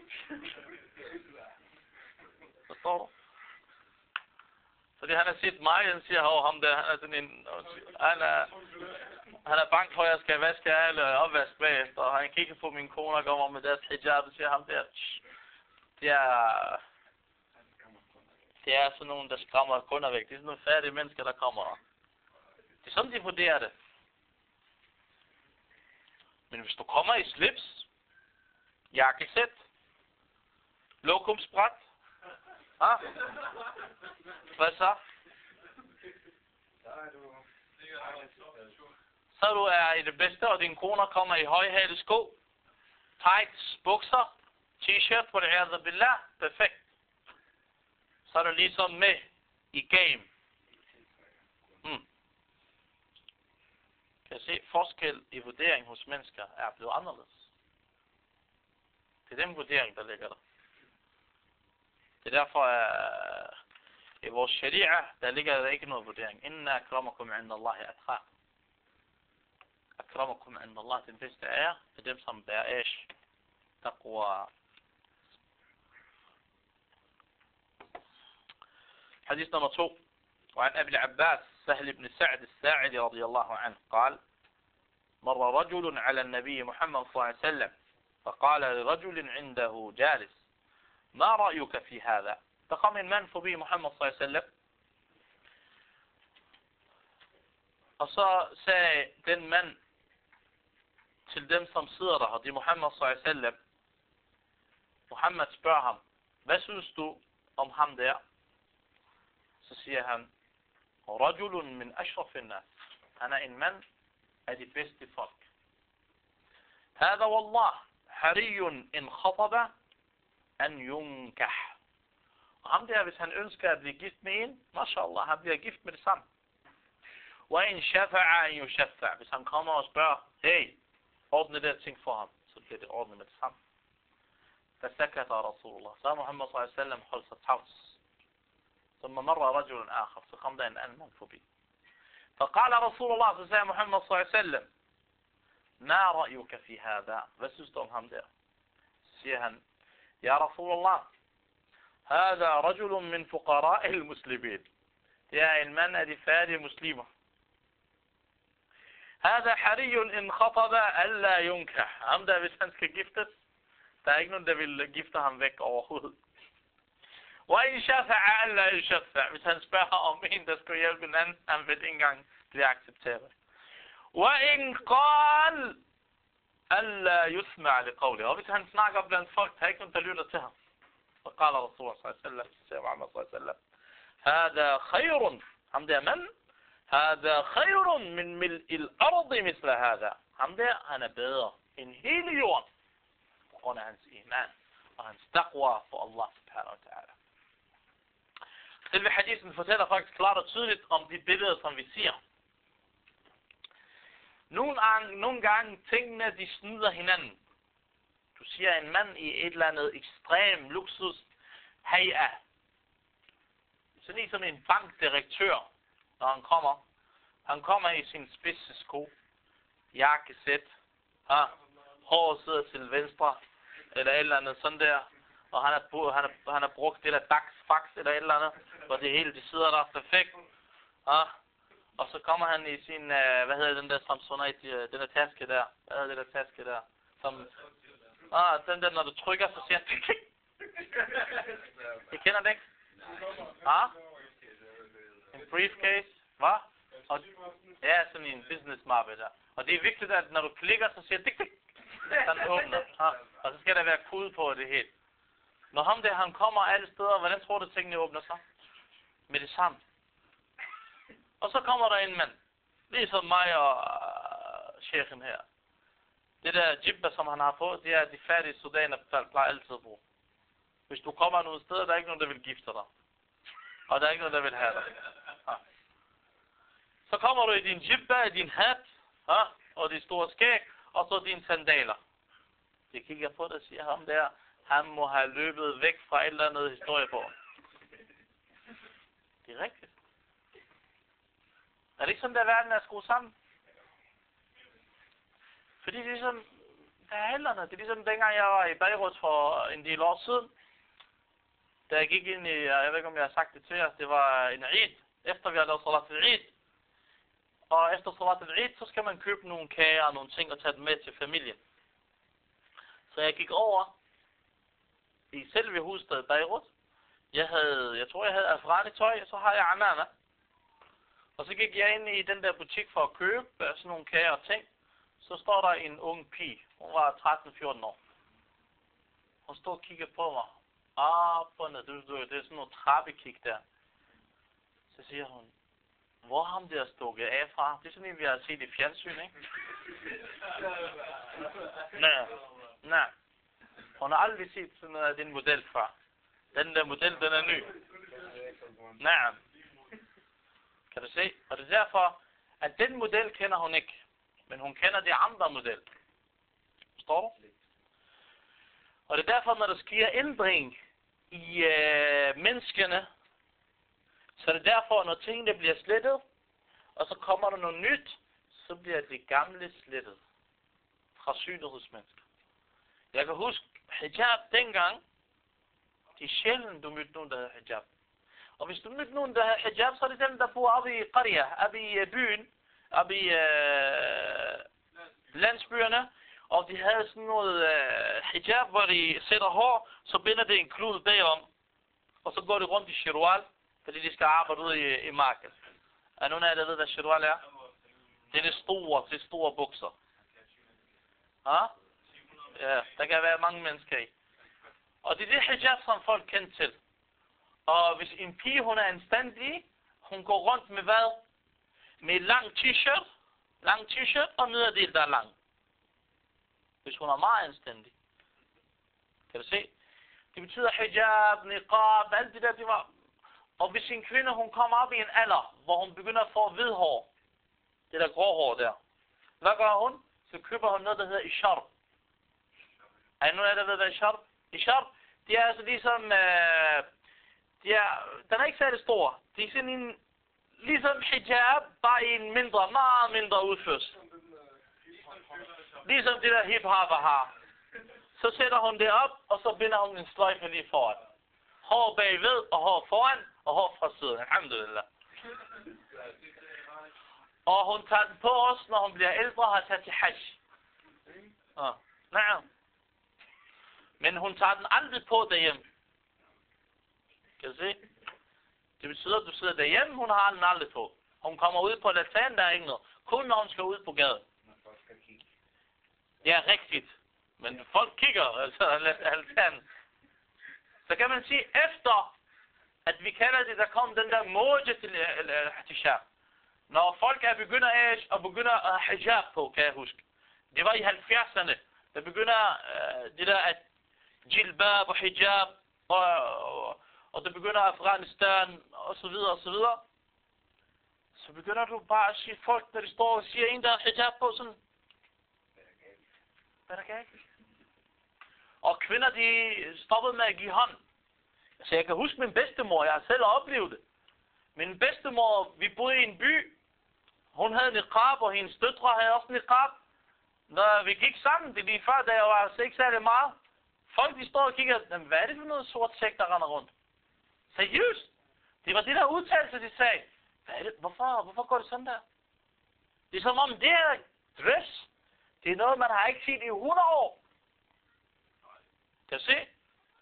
Forstår du? Fordi han har set mig, han siger, ham der, han er sådan en, han er bange for, at jeg skal vaske alle opvask bagefter, og han kigger på min kone og kommer med deres hijab, og siger ham der, det er sådan nogen, der skræmmer kunder væk. Det er sådan nogle færdige mennesker, der kommer. Det er sådan, de vurderer det. Men hvis du kommer i slips, jakkesæt, lokumsbræt, hvad så? Så du er i det bedste, og dine koner kommer i højhælede sko, tights, bukser, t-shirt på det her, billah, perfekt. Så er du ligesom med i game. Kan jeg se, forskel i vurdering hos mennesker er blevet anderledes. Det er den vurdering, der ligger der. Det er derfor, i vores sharia, der ligger der ikke noget vurdering. Inna akramakum inda Allahi atqakum. Akramakum inda Allah, den bedste er dem, som bærer æsh, taqwa. حديث نمبر 2 وعن أبي العباس سهل بن سعد الساعدي رضي الله عنه قال مر رجل على النبي محمد صلى الله عليه وسلم فقال لرجل عنده جالس ما رأيك في هذا فقام من forbi Muhammad صلى الله عليه وسلم og så sagde den mand til dem som sidder der, og det er Muhammad صلى الله عليه وسلم. Muhammad spørger ham, hvad synes du om ham der? Så siger han, rajulun min ashrafin nas. Han er en mand af de bedste folk. Hada wallah hariyun in khataba an yunkah. Og ham der, hvis han ønsker at blive gift med en, mashallah, han bliver gift med det samme. Wa in shafa'a an yushaffa. Hvis han kommer og spørger, hey, ordne det ting for ham, så bliver det ordnet med det samme. فسكت رسول الله. Så Muhammad صلى الله عليه وسلم holdt sig tavs. ثم مر رجل آخر. Så kom der en anden mand forbi. فقال رسول الله صلى الله عليه محمد صلى الله عليه وسلم ما رأيك في هذا? Hvad synes du om ham der? siger han, يا رسول الله هذا رجل من فقراء المسلمين. Det er en mand af de fattige muslimer. هذا حري إن خطب ألا ينكح. Ham der, hvis han skal giftes, der er ikke nogen, der vil gifte ham væk overhovedet. وإن شفع ألا يشفع. Hvis han spørger om en, der skal hjælpe en anden, han vil ikke engang blive accepteret. وإن قال ألا يسمع لقوله. Og hvis han snakker blandt folk, der er ikke nogen, der lytter til ham. فقال رسول الله صلى الله عليه وسلم, siger Muhammad صلى الله عليه وسلم, هذا خير. Ham der mand, هذا خير من ملء الأرض مثل هذا. ham der, han er bedre end hele jorden, på grund af hans iman og hans taqwa for Allah subhanahu wa ta'ala. Selve hadisen fortæller faktisk klart og tydeligt om de billeder, som vi ser. Nogle gange tingene, de snyder hinanden. Du siger en mand i et eller andet ekstrem luksus, hay'a. Så ligesom en bankdirektør, når han kommer i sin spidse sko, jakkesæt, håret sidder til venstre, eller et eller andet sådan der, og han har brugt det der fax eller et eller andet, hvor det hele, de sidder der perfekt, og så kommer han i sin, hvad hedder den der Samsonite, den der taske der, hvad hedder det der taske der, som, den der, når du trykker, så siger han, I kender det ikke? En briefcase, hvad? Ja, sådan en business mappe der. Og det er vigtigt, at når du klikker, så siger det, den åbner. Og så skal der være kode på det helt. Når ham der, han kommer alle steder, hvordan tror du, tingene åbner sig? Med det samme. Og så kommer der en mand, ligesom mig og chefen her. Det der jibba, som han har på, det er de færdige sudaner, plejer altid at bruge. Hvis du kommer nogle steder, der er ikke nogen, der vil gifte dig. Og der er ikke nogen, der vil have dig. Så kommer du i din jibba, i din hat, og de store skæg, og så dine sandaler. Jeg kigger på det og siger ham der, han må have løbet væk fra et eller andet historie på. Det er rigtigt. Er det ikke sådan, der verden er skruet sammen? Fordi det er ligesom, der er hælderne. Det er ligesom dengang jeg var i Beirut for en del år siden. Da jeg gik ind i, jeg ved ikke om jeg har sagt det til jer, det var en Eid. Efter vi havde lavet salat al-Eid. Og efter salat al-Eid, så skal man købe nogle kager og nogle ting og tage dem med til familien. Så jeg gik over i selve hovedstaden Beirut. Jeg tror jeg havde afghani tøj, så har jeg amama. Og så gik jeg ind i den der butik for at købe sådan nogle kager og ting. Så står der en ung pige. Hun var 13-14 år. Hun stod og kiggede på mig. Det er sådan noget trappekig der. Så siger hun, hvor ham der stukket af fra? Det er sådan en, vi har set i fjernsyn, ikke? Nej. Hun har aldrig set sådan noget af den model fra. Den der model, den er ny. Nej. Kan du se? Og det er derfor, at den model kender hun ikke. Men hun kender de andre model. Forstår du? Og det er derfor, når der sker ændring i menneskene, så er det derfor, når tingene bliver slettet, og så kommer der noget nyt, så bliver det gamle slettet fra synet hos mennesker. Jeg kan huske, hijab dengang, det er sjældent, du mødte nogen, der havde hijab. Og hvis du mødte nogen, der havde hijab, så er det dem, der bor oppe i Qaria, oppe i byen, oppe i landsbyerne, og de havde sådan noget hijab, hvor de sætter hår, så binder det en klud bagom, og så går det rundt i shirwal, fordi de skal arbejde ude i marken. Er nogen af jer, der ved, hvad shirwal er? Det er det store bukser. Ja, der kan være mange mennesker i. Og det er det hijab, som folk kender til. Og hvis en pige, hun er anstændig, hun går rundt med hvad? Med lang t-shirt og nederdel, der er lang. Hvis hun er meget anstændig. Kan du se? Det betyder hijab, niqab, alt det der, det var. Og hvis en kvinde, hun kommer op i en alder, hvor hun begynder at få hvid hår, det der grå hår der, hvad gør hun? Så køber hun noget, der hedder ishar. Er der nogen af der ved, hvad ishar? Ishar, det er altså ligesom, den er ikke særlig stor. Det er sådan en, ligesom hijab, bare i en meget mindre udførsel. Ligesom det der hip-hopper har. Så sætter hun det op, og så binder hun en sløjfe lige foran. Hår bagved, og hår foran, og hår fra siden. Alhamdulillah. Og hun tager den på os, når hun bliver ældre og har taget til hajj. Nej. Men hun tager den aldrig på derhjemme. Kan du se? Det betyder, at du sidder derhjemme, hun har den aldrig på. Hun kommer ud på latanen, der er ikke noget. Kun når hun skal ud på gaden. Det er rigtigt. Men folk kigger, altså latanen. Så kan man sige, efter at vi kalder det, der kom den der moje til hijab. Når folk er begynder at begynder at hijab på, kan jeg huske. Det var i 70'erne. Der begynder det der at jilbab og hijab, og det begynder Afghanistan, og så videre, og så videre. Så begynder du bare at sige folk, når de står og siger en, der har hijab på, sådan. Hvad er der galt? Og kvinder, de stoppede med at give hånd. Så jeg kan huske min bedstemor, jeg har selv oplevet det. Min bedstemor, vi boede i en by. Hun havde niqab, og hendes døtre havde også niqab. Når vi gik sammen, det lige før, da jeg var altså ikke særlig meget. Folk, de står og kigger, hvad er det for noget sort sæk, der render rundt? Seriøst? Det var det der udtalelse, de sagde. Hvad er det? Hvorfor går det sådan der? Det er som om det her dress, det er noget, man har ikke set i 100 år. Kan du se?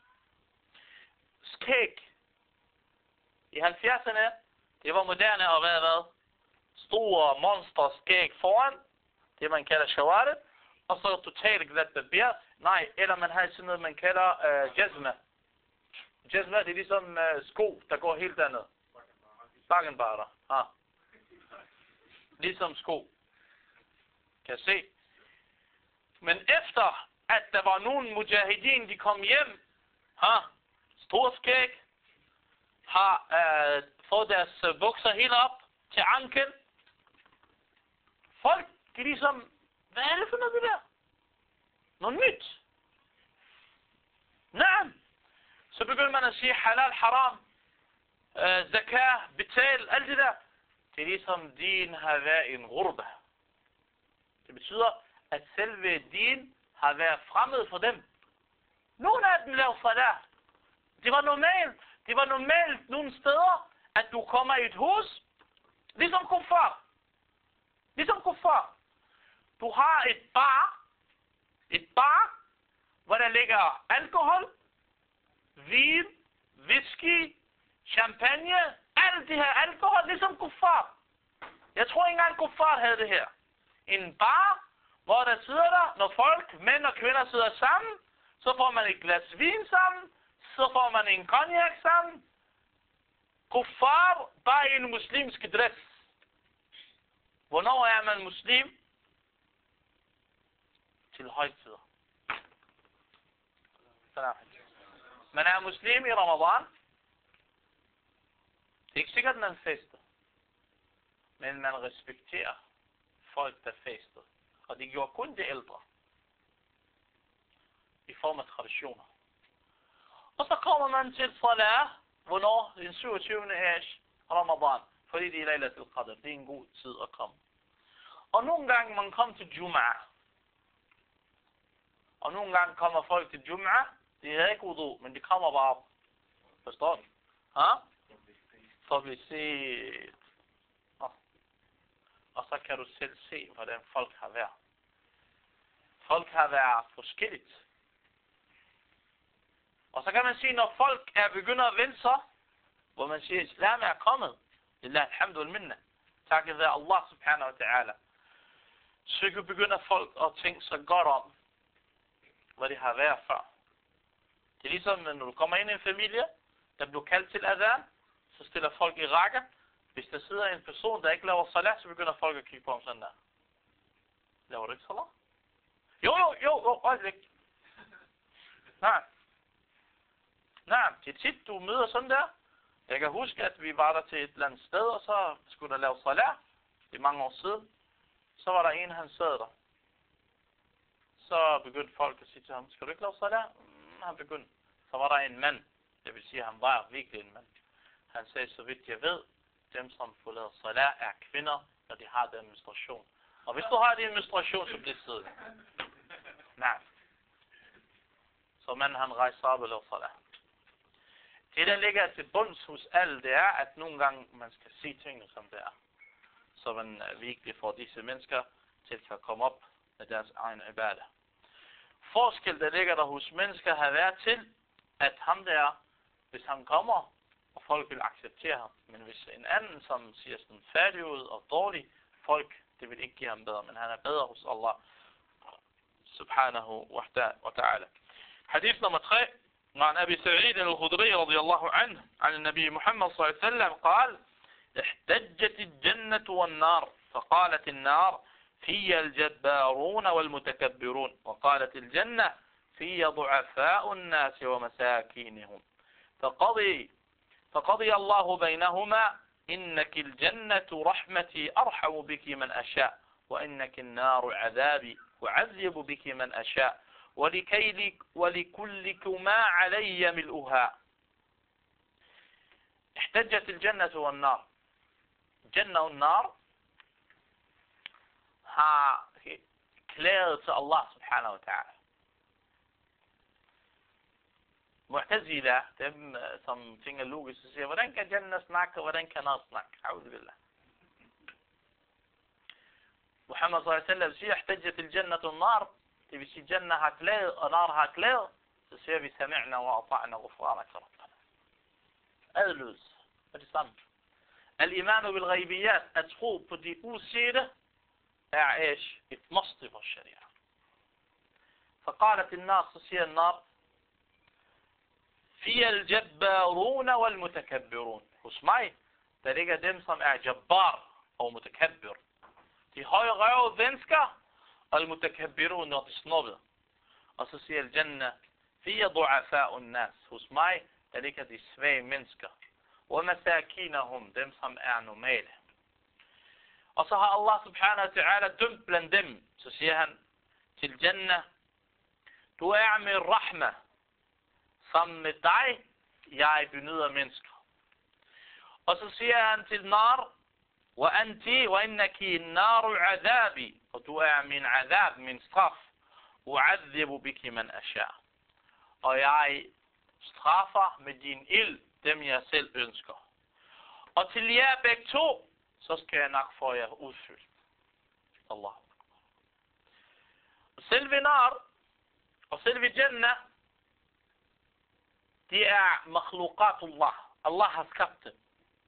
Skæg. I 70'erne, det var moderne at være hvad? Store monster skæg foran. Det man kalder shawaret. Og så totalt glat barber. Nej, eller man har sådan noget, man kalder jazma. Jazma, det er ligesom sko, der går helt derned. Bakkenbarter. Ah. Ligesom sko. Kan se. Men efter, at der var nogen mujahideen, de kom hjem, stor skæg, har fået deres bukser helt op til ankel. Folk, de ligesom, hvad er det for noget det der? Noget nyt. Nej. Så begynder man at sige halal, haram, zakah, betal, alt det der. Det er ligesom din har været en ghurba. Det betyder, at selve din har været fremmed for dem. Nogle af dem laver salat. Det var normalt. Det var normalt nogle steder, at du kommer i et hus, ligesom kuffar. Ligesom kuffar. Du har et bar, hvor der ligger alkohol, vin, whisky, champagne, alt det her alkohol, ligesom kuffar. Jeg tror ikke engang kuffar havde det her. En bar, hvor der sidder der, når folk, mænd og kvinder sidder sammen, så får man et glas vin sammen, så får man en cognac sammen. Kuffar, bare i en muslimsk dress. Hvornår er man muslim? Til højtider. Man er muslim i Ramadan. Det er ikke sikkert, at man fester. Men man respekterer folk, der fester. Og det gjorde kun de ældre. I form af traditioner. Og så kommer man til salat. Hvornår? Den 27. Ramadan. Fordi det er Laylatul Qadr. Det er en god tid at komme. Og nogle gange man kommer til Jum'ah. Og nogle gange kommer folk til Jum'ah. Det er ikke wudu, men de kommer bare op. Forstår du? For at blive set. Og så kan du selv se, hvordan folk har været. Folk har været forskelligt. Og så kan man sige, når folk er begynder at vende sig, hvor man siger, islam er kommet. Lillahi alhamdu wal minna. Takket være Allah subhanahu wa ta'ala. Så begynder folk at tænke sig godt om, hvad det har været før. Det er ligesom, når du kommer ind i en familie, der bliver kaldt til adhan, så stiller folk i række. Hvis der sidder en person, der ikke laver salat, så begynder folk at kigge på ham sådan der. Laver du ikke salat? Jo, øjeblik. Nej, det er tit, du møder sådan der. Jeg kan huske, at vi var der til et eller andet sted, og så skulle der lave salat. Det er mange år siden. Så var der en, han sad der. Så begyndte folk at sige til ham, skal du ikke lave salat? Han begyndte. Så var der en mand. Det vil sige, at han var virkelig en mand. Han sagde, så vidt jeg ved, dem som får lavet salat er kvinder, når de har den menstruation. Og hvis du har den menstruation, så bliver det siddende. Nej. Så manden han rejser op og laver salat. Det der ligger til bunds hos alle, det er, at nogle gange man skal se tingene som det er. Så man virkelig får disse mennesker til at komme op med deres egen ibadah. Forskel, der ligger der hos mennesker, har været til, at ham der, hvis han kommer, og folk vil acceptere ham. Men hvis en anden, som siger sådan færdig ud og dårlig, folk, det vil ikke give ham bedre, men han er bedre hos Allah subhanahu wa ta'ala. Hadith nummer 3. عن أبي سعيد الخدري رضي الله عنه عن النبي محمد صلى الله عليه وسلم قال احتجت الجنة والنار فقالت النار في الجبارون والمتكبرون. وقالت الجنة في ضعفاء الناس ومساكينهم فقضي الله بينهما إنك الجنة رحمتي أرحم بك من أشاء وإنك النار عذابي أعذب بك من أشاء ولكلكما علي ملؤها. احتجت الجنة والنار. الجنة والنار har klædet til Allah subhanahu wa ta'ala. Mu'tazila, dem som tænker logisk, siger, hvordan kan Jannah snakke, og hvordan kan Nar snakke? A'udhu billah. Muhammad sallallahu alaihi wasallam siger, احتجت الجنة والنار, det vil sige, Jannah har klædet, og Nar har klædet, så siger vi, سمعنا وأطعنا غفرانك ربنا. Adløs, er det samme. Al-imanu bil-ghaybiyat, at tro på de usete, er ايش et måste for sharia. فقالت النار, så siger النار, في الجبارون والمتكبرون. Hos mig, der ligger dem, som er jabbar og mutakabbir. De højrøvede mennesker, og al-mutakabbirun, når de snobbede. Og så siger al-jannah, في ضعفاء الناس. Hos mig, der ligger de svage mennesker. ومساكينهم, dem som er normale. Og så har Allah subhanahu wa ta'ala dømt blandt dem. Så siger han til Jannah, du er med rahma. Sammen med dig, jeg benyder mennesker. Og så siger han til Nar, وَأَنْتِ وَإِنَّكِ النَّارُ عَذَابِ. Og du er min azab, min straf. أُعَذِّبُ بِكِ مَنْ أَشَاء. Og jeg straffer med din ild, dem jeg selv ønsker. Og til jer begge to, så skal jeg nok få jer udfyldt. Allah. Og selve Nar og selve Jannah, de er makhluqatullah. Allah har skabt dem.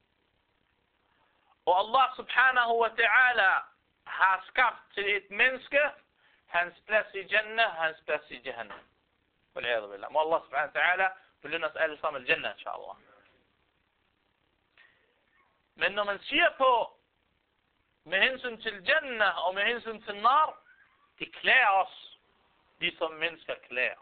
Og Allah subhanahu wa ta'ala har skabt til et menneske hans plads i Jannah, hans plads i Jahannam. Wal'iyadu billah. Må Allah subhanahu wa ta'ala belønne os alle sammen i Jannah, inshallah. Men når man siger på med hensyn til Jannah og med hensyn til Nar, de klæder os, ligesom mennesker klæder.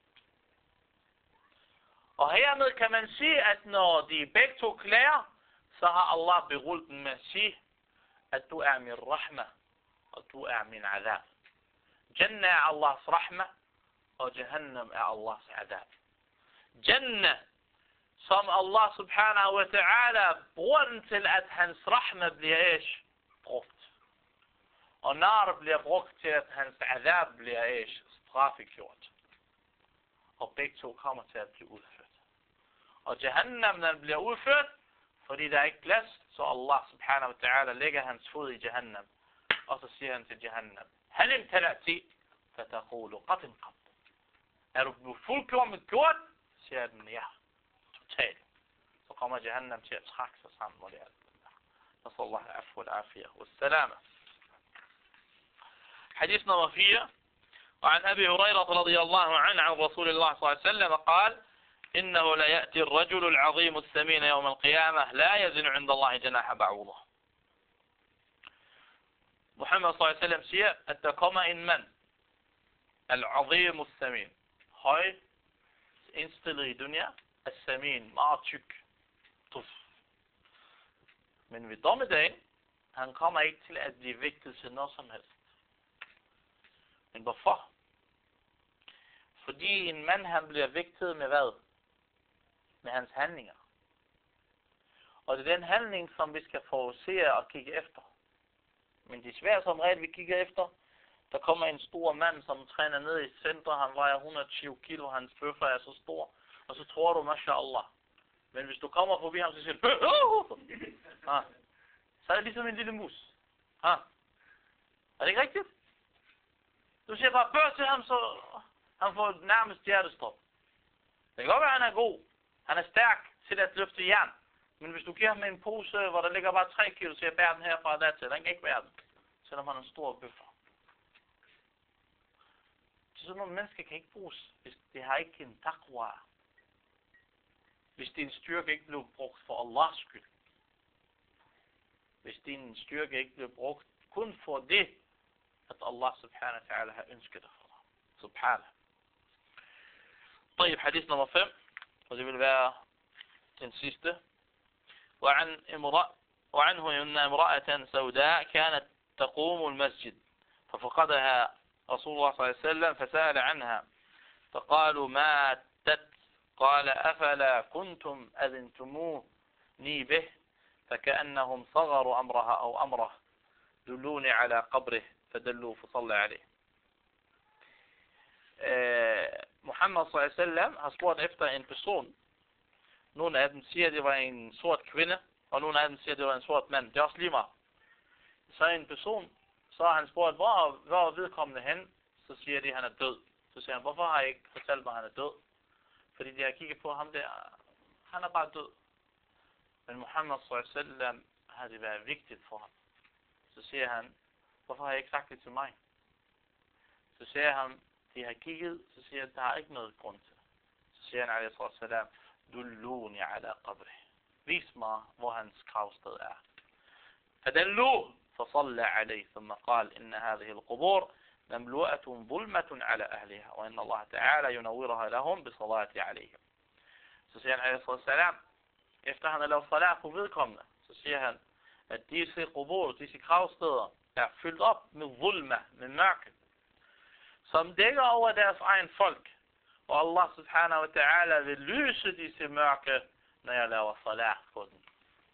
Og hermed kan man sige, at når de begge to klæder, så har Allah berullet dem med at sige, at du er min rahma, og du er min azab. Jannah er Allahs rahma, og Jahannam er Allahs azab. Jannah, som Allah subhanahu wa ta'ala bruger den til, at hans rahma bliver brugt. Og Nar bliver brugt til, at hans azab bliver straffegjort. Og begge to kommer til at blive udført. Og Jahannam, den bliver udført, fordi der er ikke plads, så Allah subhanahu wa ta'ala lægger hans fod i Jahannam. Og så siger han til Jahannam, هل امتلأت فتقول قد قد. Er du blevet fuldkommet gjort? Siger den, ja, totalt. Så kommer Jahannam til at trække sig sammen. نسأل الله العفو والعافية والسلامة. حديث نمبر 4. وعن أبي هريرة رضي الله عنه عن رسول الله صلى الله عليه وسلم قال إنه لا يأتي الرجل العظيم السمين يوم القيامة لا يزن عند الله جناح بعوضة. محمد صلى الله عليه وسلم siger, at der kommer en mand, al-azim al-samin, høj, indstillet i dunya, al-samin, meget tyk, tuf. Men ved dommedagen, han kommer ikke til at blive vægtet til noget som helst. Men hvorfor? Fordi en mand, han bliver vægtet med hvad? Med hans handlinger. Og det er den handling, som vi skal fokusere og kigge efter. Men desværre som regel, vi kigger efter, der kommer en stor mand, som træner ned i center, han vejer 120 kilo, hans bøffer er så stor, og så tror du, mashallah. Men hvis du kommer forbi ham, så siger du, så er det ligesom en lille mus. Er det ikke rigtigt? Du siger bare bør til ham, så han får nærmest hjertestop. Det kan godt være, han er god. Han er stærk til at løfte jern. Men hvis du giver ham en pose, hvor der ligger bare 3 kilo, så jeg bærer den herfra og dertil. Den kan ikke bære den, selvom han er en stor bøffer. Så sådan nogle mennesker kan ikke bruges, hvis de har ikke en taqwa. Hvis din styrke ikke blev brugt for Allahs skyld. Hvis din styrke ikke blev brugt kun for det, at Allah subhanahu wa ta'ala har ønsket det for dig. Subhanallah. طيب, hadith nummer 5, og det vil være den sidste. وعنه أن امرأة سوداء كانت تقوم المسجد ففقدها رسول الله صلى الله عليه وسلم فسأل عنها فقالوا ماتت قال أفلا كنتم أذنتموني به فكأنهم صغروا أمرها أو أمره دلوني على قبره فدلوا فصلى عليه. Muhammad sallallahu alaihi wasallam har spurgt efter en person. Nogle af dem siger, at det var en sort kvinde, og nogle af dem siger, at det var en sort mand. Det er også lige meget. Så en person, så har han spurgt, hvor er vedkommende hen? Så siger de, at han er død. Så siger han, hvorfor har jeg ikke fortalt mig, at han er død? Fordi de har kigget på ham der, han er bare død. Men Muhammad sallallahu alaihi wasallam har det været vigtigt for ham. Så siger han, hvorfor har jeg ikke sagt det til mig? Så siger han, de har kigget, så siger han, der er ikke noget grund til. Så siger han, alaihi sallam, dulluni ala qabri. Vis mig, hvor hans gravsted er. فدلوه فصلى عليه ثم قال إن هذه القبور مملوءة ظلمة على أهلها وإن الله تعالى ينورها لهم بصلاة عليهم. Så siger han, alaihi sallam, efter han har lavet salat på vedkommende, så siger han, at disse qubur, disse gravsteder, er fyldt op med zulma, med mørke, som dækker over deres egen folk. Og Allah subhanahu wa ta'ala vil lyse disse mørke, når jeg laver salat på den.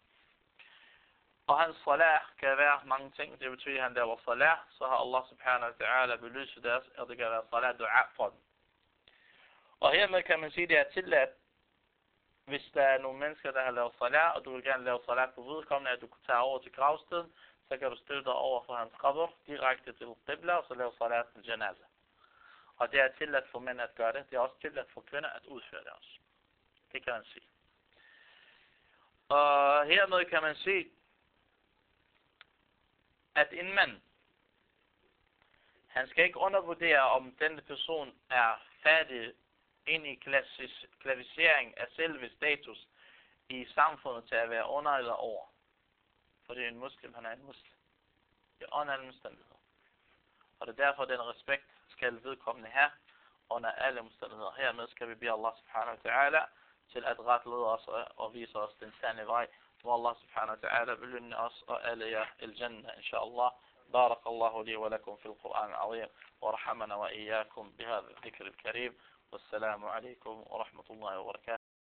Og hans salat kan være mange ting. Det betyder, at han laver salat, så har Allah subhanahu wa ta'ala vil lyse deres, og det kan være salat dua for den. Og hermed kan man sige, at det er tilladt, hvis der er nogle mennesker, der har lavet salat, og du vil gerne lave salat på vedkommende, at du kan tage over til gravstedet, så kan du stille dig over for hans qabr, direkte til qibla, og så lave salat til janaza. Og det er tilladt for mænd at gøre det. Det er også tilladt for kvinder at udføre det også. Det kan man sige. Og hermed kan man sige, at en mand, han skal ikke undervurdere, om denne person er færdig ind i klassificering af selve status i samfundet til at være under eller over. For det er en muslim, han er en muslim. Det er under alle omstændigheder. Og det er derfor, den respekt skal vedkommende her under alle omstændigheder. Hermed skal vi bede Allah subhanahu wa ta'ala til at retlede os og vise os den sande vej. Hvor Allah subhanahu wa ta'ala belønne os og alle jer al-jannah, inshallah. بارك الله لي ولكم في القرآن العظيم ورحمنا وإياكم بهذا الذكر الكريم والسلام عليكم ورحمة الله وبركاته.